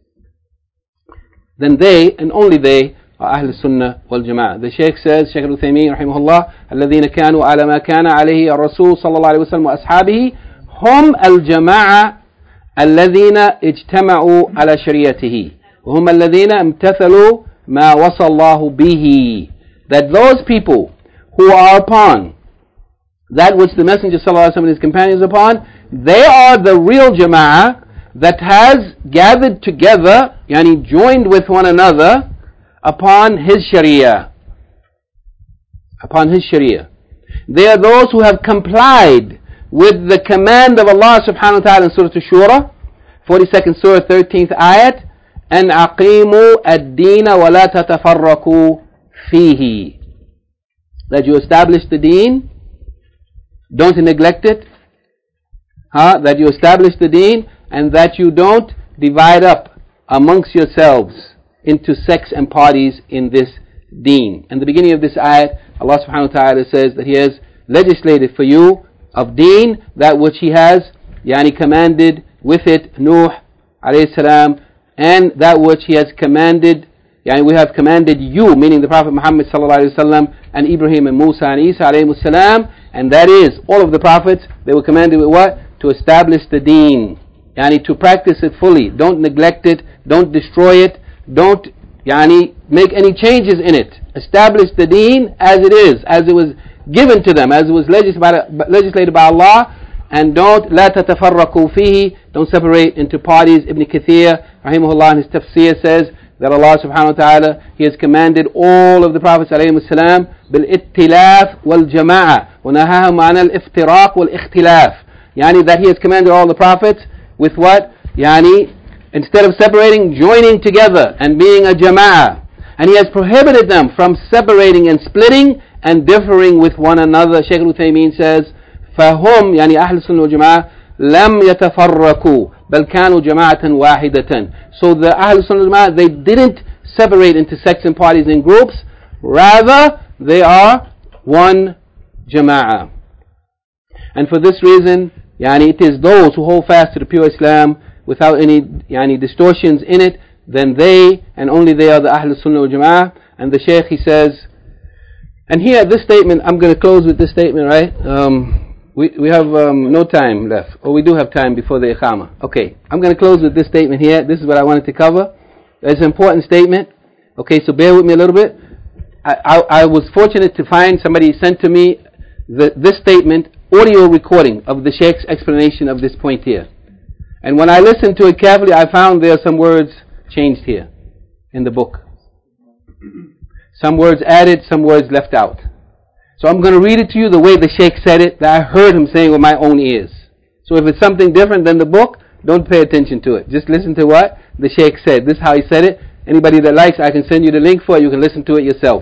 then they, and only they, are Ahl Sunnah wal Jama'ah. The Shaykh says, Shaykh al-Uthaymeen rahimahullah, الذين كانوا على ما كان عليه الرسول صلى الله عليه وسلم وأصحابه هم الجماعة الذين اجتمعوا على شريعته وهم الذين امتثلوا ما وصى الله به. That those people who are upon that which the Messenger صلى الله عليه وسلم and his companions are upon, they are the real Jama'ah that has gathered together, yani joined with one another upon his Sharia. Upon his Sharia. They are those who have complied with the command of Allah subhanahu wa ta'ala in Surah Ash-Shura, forty-second Surah, thirteenth ayat, أن أقيموا الدين ولا تتفرقوا فيه. That you establish the deen, don't neglect it, huh? That you establish the deen, and that you don't divide up amongst yourselves into sects and parties in this deen. In the beginning of this ayat, Allah subhanahu wa ta'ala says that He has legislated for you of deen that which He has yani commanded with it Nuh alayhi salam, and that which He has commanded, yani we have commanded you, meaning the Prophet Muhammad sallallahu alayhi wa sallam, and Ibrahim and Musa and Isa alayhi salam, and that is all of the prophets. They were commanded with what? To establish the deen, yani to practice it fully. Don't neglect it, don't destroy it, don't yani make any changes in it. Establish the deen as it is, as it was given to them, as it was legislated by Allah, and don't la tatafarraqu fihi, don't separate into parties. Ibn Kathir rahimahullah in his tafsir says that Allah subhanahu wa ta'ala, He has commanded all of the prophets alayhim as-salam bil ittilaf wal jama'ah wa nahahum an al iftiraq wal ikhtilaf, yani that He has commanded all the prophets with what? Yani instead of separating, joining together and being a jama'ah. And He has prohibited them from separating and splitting and differing with one another. Shaykh al-Uthaymeen says, فَهُمْ يعني أهل السنة والجماعة لم يتفرقوا بل كانوا جماعة واحدة. So the Ahl Sunnah wal Jama'ah, they didn't separate into sects and parties and groups, rather they are one jama'ah. And for this reason, yani it is those who hold fast to the pure Islam without any yani distortions in it, then they and only they are the Ahl Sunnah wal Jama'ah. And the Shaykh, he says, and here this statement, I'm going to close with this statement, right? Um, we we have um, no time left, or we do have time before the Iqamah. Okay, I'm going to close with this statement here. This is what I wanted to cover. It's an important statement. Okay, so bear with me a little bit. I I, I was fortunate to find somebody sent to me the, this statement, audio recording of the Shaykh's explanation of this point here. And when I listened to it carefully, I found there are some words changed here in the book. Some words added, some words left out. So I'm going to read it to you the way the Shaykh said it, that I heard him saying with my own ears. So if it's something different than the book, don't pay attention to it. Just listen to what the Shaykh said. This is how he said it. Anybody that likes, I can send you the link for it. You can listen to it yourself.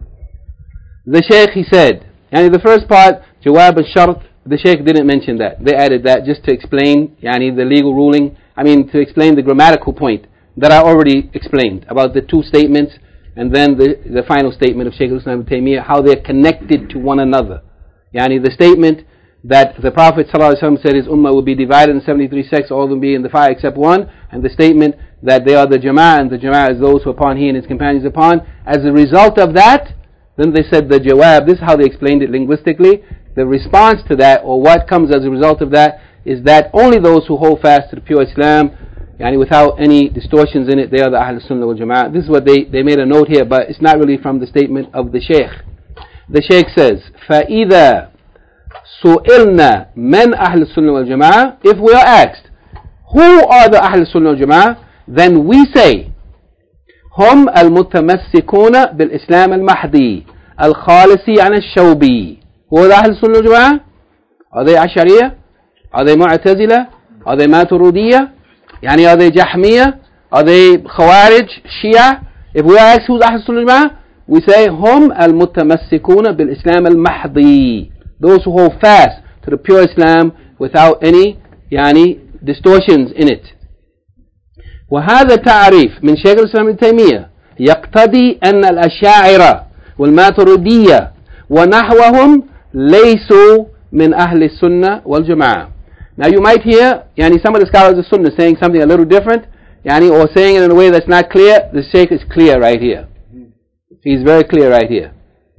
The Shaykh, he said, and the first part, Jawab al-Shart, the Shaykh didn't mention that. They added that just to explain yani, the legal ruling, I mean to explain the grammatical point that I already explained about the two statements, and then the, the final statement of Shaykh al-Islam ibn Taymiyyah, how they're connected to one another. Yani the statement that the Prophet ﷺ said his ummah will be divided in seventy-three sects, all of them be in the fire except one, and the statement that they are the Jama'ah, and the Jama'ah is those who upon he and his companions upon. As a result of that, then they said the Jawab, this is how they explained it linguistically, the response to that, or what comes as a result of that, is that only those who hold fast to the pure Islam, yani without any distortions in it, they are the Ahl Sunnah wal Jama'ah. This is what they, they made a note here, but it's not really from the statement of the Shaykh. The Shaykh says, فَإِذَا سُئِلْنَا مَنْ أَهْلُ السُّنَّةِ وَالْجَمَاعَةِ. If we are asked, who are the Ahl Sunnah wal Jama'ah, then we say, هم المتمسكون بالإسلام المحضي الخالص عن الشوبي. Who are the Ahl Sunnah wal Jama'ah? Are they Ash'ariyah? Are they Mu'tazila? Are they Maturidiyah? Yani are they Jahmiyah? Are they Khawarij, Shia? If we ask who's Ahl Sunnah Jama'ah, we say hum al-mutamassikuna bil-Islam al-mahdi. Those who hold fast to the pure Islam without any yani distortions in it. وهذا تعريف من شيخ الإسلام ابن تيمية يقتضي أن الأشاعرة والماتريدية ونحوهم ليسوا من أهل السنة والجماعة. Now you might hear yani some of the scholars of Sunnah saying something a little different, yani or saying it in a way that's not clear. The Shaykh is clear right here. He's very clear right here.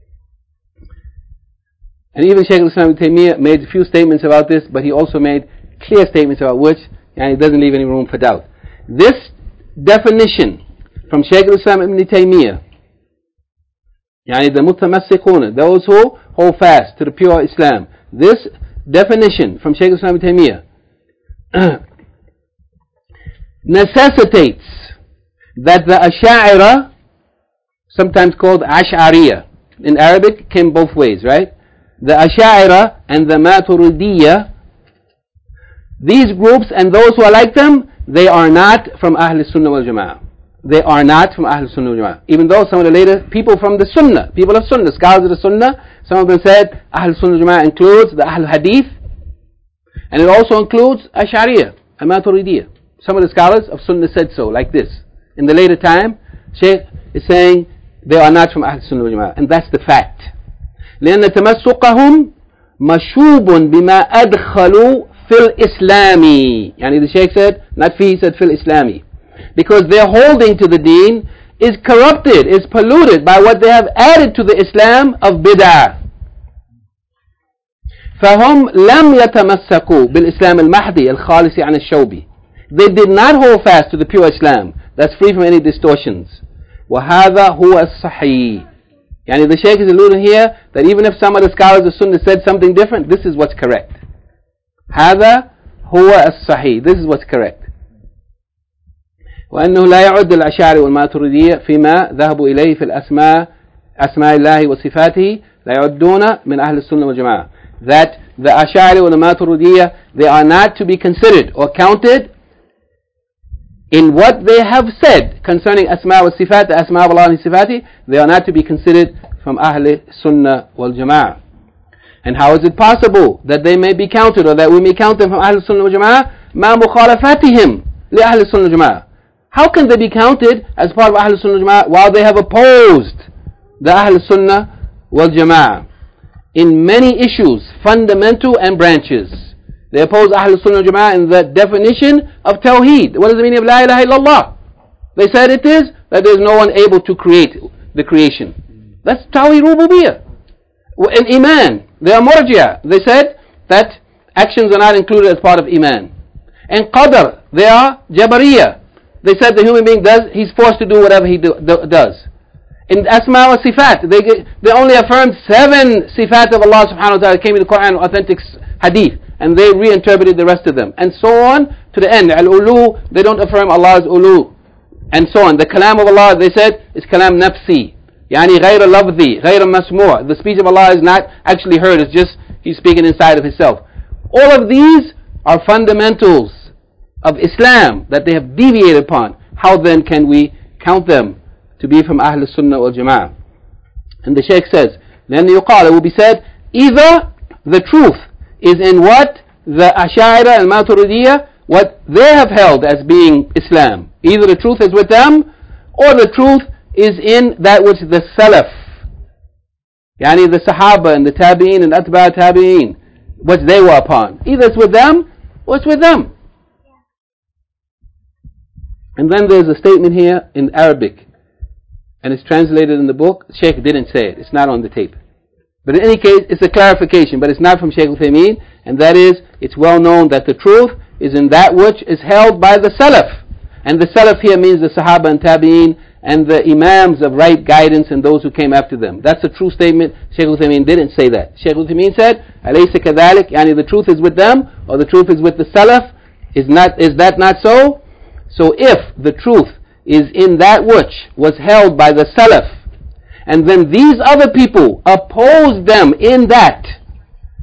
And even Shaykh al-Islam ibn Taymiyyah made a few statements about this, but he also made clear statements about which and it doesn't leave any room for doubt. This definition from Shaykh al-Islam ibn Taymiyyah, yani the mutamassikuna, those who hold fast to the pure Islam, this definition from Shaykh al-Islam ibn Taymiyyah necessitates that the Ash'ari, sometimes called Ash'ariyah, in Arabic came both ways, right? The Ash'ari and the Maturidiyya, these groups and those who are like them, they are not from Ahl Sunnah wal Jama'ah. They are not from Ahl Sunnah wal Jama'ah. Even though some of the later people from the Sunnah, people of Sunnah, scholars of the Sunnah, some of them said Ahl Sunnah wal Jama'ah includes the Ahl Hadith, and it also includes Ash'ariyah and Maturidiyya. Some of the scholars of Sunnah said so, like this. In the later time, Shaykh is saying they are not from Ahl Sunnah wal Jama'ah, and that's the fact. لأن تمسكهم مشوب بما أدخلوا في الإسلام. يعني the Shaykh said, not fi, he said fil Islami. Because their holding to the deen is corrupted, is polluted by what they have added to the Islam of bid'ah. فهم لم يتمسكوا بالإسلام المحضي الخالص عن الشوب. They did not hold fast to the pure Islam that's free from any distortions. وهذا هو الصحيح. Yani the Shaykh is alluding here that even if some of the scholars of Sunnah said something different, this is what's correct. هذا هو الصحيح. This is what's correct. وأنه لا يعد الأشاعرة والماتريدية فيما ذهبوا إليه في الأسماء أسماء الله وصفاته لا يعدون من أهل السنة والجماعة. That the Ash'ari or the Maturidiyya, they are not to be considered or counted in what they have said concerning Asma wa Sifat, the Asma of Allah and Sifati, they are not to be considered from Ahl Sunnah wal Jama'ah. And how is it possible that they may be counted or that we may count them from Ahl Sunnah wal Jama'ah? Ma mukhalafatihim li Ahl Sunnah wal Jama'ah. How can they be counted as part of Ahl Sunnah wal Jama'ah while they have opposed the Ahl Sunnah wal Jama'ah in many issues, fundamental and branches? They oppose Ahl Sunnah wal Jama'ah in the definition of Tawheed. What is the meaning of La ilaha illallah? They said it is that there is no one able to create the creation. That's Tawheed Rububiyyah. In Iman, they are Murji'ah. They said that actions are not included as part of Iman. In Qadr, they are Jabariyah. They said the human being does, he's forced to do whatever he do, do, does. In Asma wa Sifat, they, they only affirmed seven Sifat of Allah subhanahu wa ta'ala came in the Quran, authentic hadith, and they reinterpreted the rest of them. And so on to the end. Al-Ulu, they don't affirm Allah's Ulu. And so on. The Kalam of Allah, they said, is Kalam Nafsi. Yani غير لفظي, غير مسموع. The speech of Allah is not actually heard, it's just He's speaking inside of Himself. All of these are fundamentals of Islam that they have deviated upon. How then can we count them to be from Ahl Sunnah wal Jama'ah? And the Shaykh says, then yuqal, it will be said, either the truth is in what the Ash'ari and Maturidiyya, what they have held as being Islam. Either the truth is with them, or the truth is in that which the Salaf, yani the Sahaba and the Tabi'een and Atba' Tabi'een, what they were upon. Either it's with them, or it's with them. And then there's a statement here in Arabic, and it's translated in the book. Shaykh didn't say it, it's not on the tape. But in any case, it's a clarification, but it's not from Shaykh Uthaymeen, and that is, it's well known that the truth is in that which is held by the Salaf. And the Salaf here means the Sahaba and Tabi'een, and the Imams of right guidance and those who came after them. That's a true statement. Shaykh Uthaymeen didn't say that. Shaykh Uthaymeen said, أَلَيْسَ كَذَلِكَ, yani the truth is with them, or the truth is with the Salaf. Is not is that not so? So if the truth is in that which was held by the Salaf, and then these other people opposed them in that,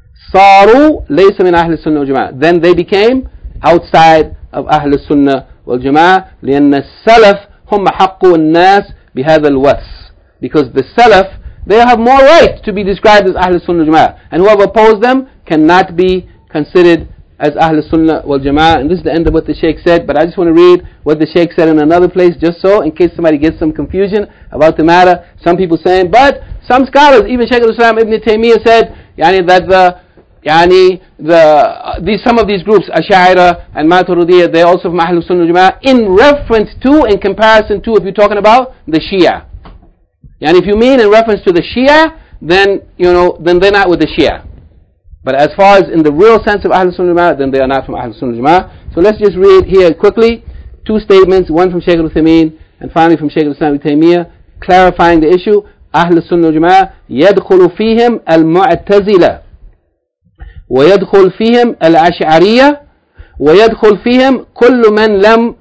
صاروا ليس من أهل السنة والجماعة, then they became outside of Ahl Sunnah والجماعة لأن السلف هم حق الناس بهذا الوصف, because the Salaf, they have more right to be described as Ahl Sunnah wal Jama'ah, and whoever opposed them cannot be considered as Ahl Sunnah wal Jama'ah. And this is the end of what the Shaykh said, but I just want to read what the Shaykh said in another place, just so, in case somebody gets some confusion about the matter. Some people saying, but some scholars, even Shaykh al-Islam Ibn Taymiyyah said, yani, that the, yani, the, uh, these, some of these groups, Ash'ira and Maturidiyya, they're also from Ahl Sunnah wal Jama'ah, in reference to, in comparison to, if you're talking about the Shia. Yani, if you mean in reference to the Shia, then, you know, then they're not with the Shia. But as far as in the real sense of Ahl Sunnah wal Jama'ah, then they are not from Ahl Sunnah wal Jama'ah. So let's just read here quickly two statements, one from Shaykh al-Uthaymeen and finally from Shaykh al-Islam Ibn Taymiyyah, clarifying the issue. Ahl Sunnah wal Jama'ah يدخل فيهم المعتزلة ويدخل فيهم الأشعرية ويدخل فيهم كل من لم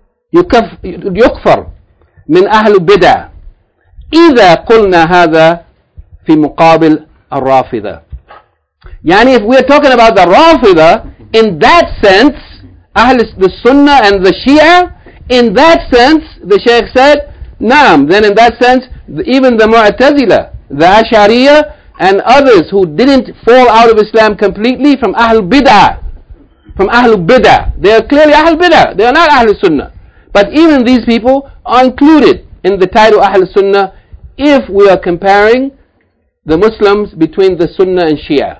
يكفر من أهل البدع إذا قلنا هذا في مقابل الرافضة. Yani, if we are talking about the Rafida, in that sense, Ahl, the Sunnah and the Shia, in that sense, the Shaykh said, Naam, then in that sense, even the Mu'tazila, the Ash'ariyah, and others who didn't fall out of Islam completely from Ahl Bid'ah, from Ahl Bid'ah, they are clearly Ahl Bid'ah, they are not Ahl Sunnah. But even these people are included in the title Ahl Sunnah if we are comparing the Muslims between the Sunnah and Shia.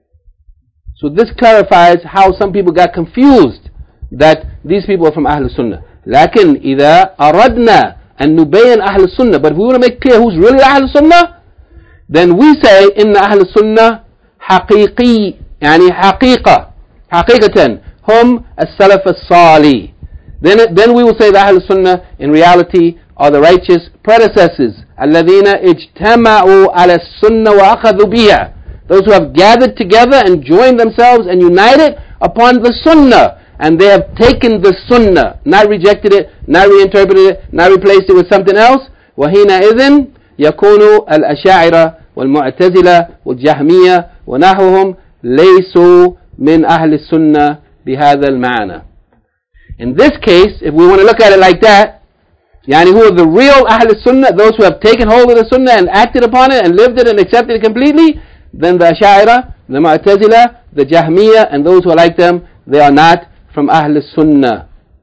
So this clarifies how some people got confused that these people are from Ahl Sunnah. لكن إذا أردنا أن نبين أهل السنة, but if we want to make clear who's really Ahl Sunnah, then we say إن أهل السنة حقيقي, يعني حقيقة, حقيقة هم السلف الصالح. Then, then we will say that Ahl Sunnah in reality are the righteous predecessors, الذين اجتمعوا على السنة وأخذوا بها, those who have gathered together and joined themselves and united upon the Sunnah, and they have taken the Sunnah, not rejected it, not reinterpreted it, not replaced it with something else. وحينئذ يكون الأشاعرة والمعتزلة والجهمية ونحوهم ليسوا من أهل السنة بهذا المعنى. In this case, if we want to look at it like that, yani, who are the real Ahl Sunnah, those who have taken hold of the Sunnah and acted upon it and lived it and accepted it completely, then the Ash'ira, the Mu'tazila, the Jahmiyyah, and those who are like them, they are not from Ahl Sunnah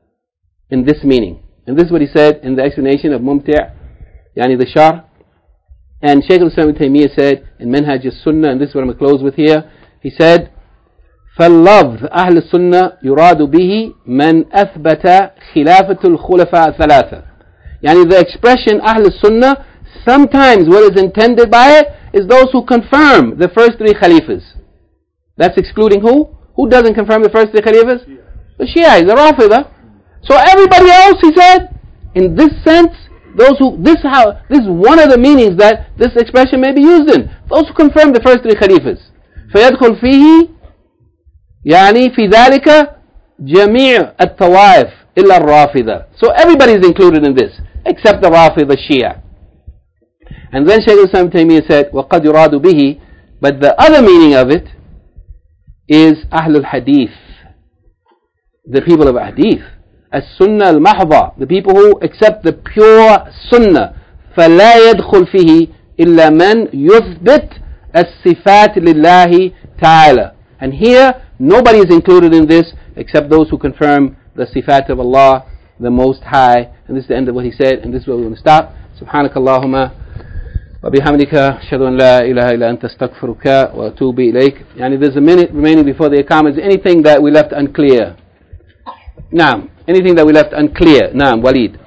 in this meaning. And this is what he said in the explanation of Mumti', yani the Sharh. And Shaykh al-Islam Ibn Taymiyyah said in Minhaj al-Sunnah, and this is what I'm going to close with here, he said, فاللفظ أهل السنة يراد به من أثبت خلافة الخلفاء الثلاثة. Yani the expression Ahl Sunnah, sometimes what is intended by it is those who confirm the first three Khalifas. That's excluding who? Who doesn't confirm the first three Khalifas? The Shia, the Rafida. So everybody else, he said, in this sense, those who, this how, this is one of the meanings that this expression may be used in. Those who confirm the first three Khalifas. فيدخل فيه يعني في ذلك جميع الطوائف إلا الرافضة. So everybody is included in this, except the Rafida Shia. And then Shaykh al-Islam Taymiyyah said, وَقَدْ يُرَادُ بِهِ, but the other meaning of it is Ahlul Hadith, the people of Hadith, As-Sunnah al-Mahdha, the people who accept the pure Sunnah. فَلَا يَدْخُلْ فِيهِ إِلَّا مَنْ يُثْبِتْ الصِّفَاتِ لِلَّهِ تَعَالَى. And here, nobody is included in this except those who confirm the Sifat of Allah, the Most High. And this is the end of what he said, and this is where we're going to stop. سبحانك اللهم وبحمدك أشهد أن لا إله إلا أنت أستغفرك وأتوب إليك. يعني there's a minute remaining before the Iqamah. Is anything that we left unclear? Naam. Anything that we left unclear? Naam, Walid.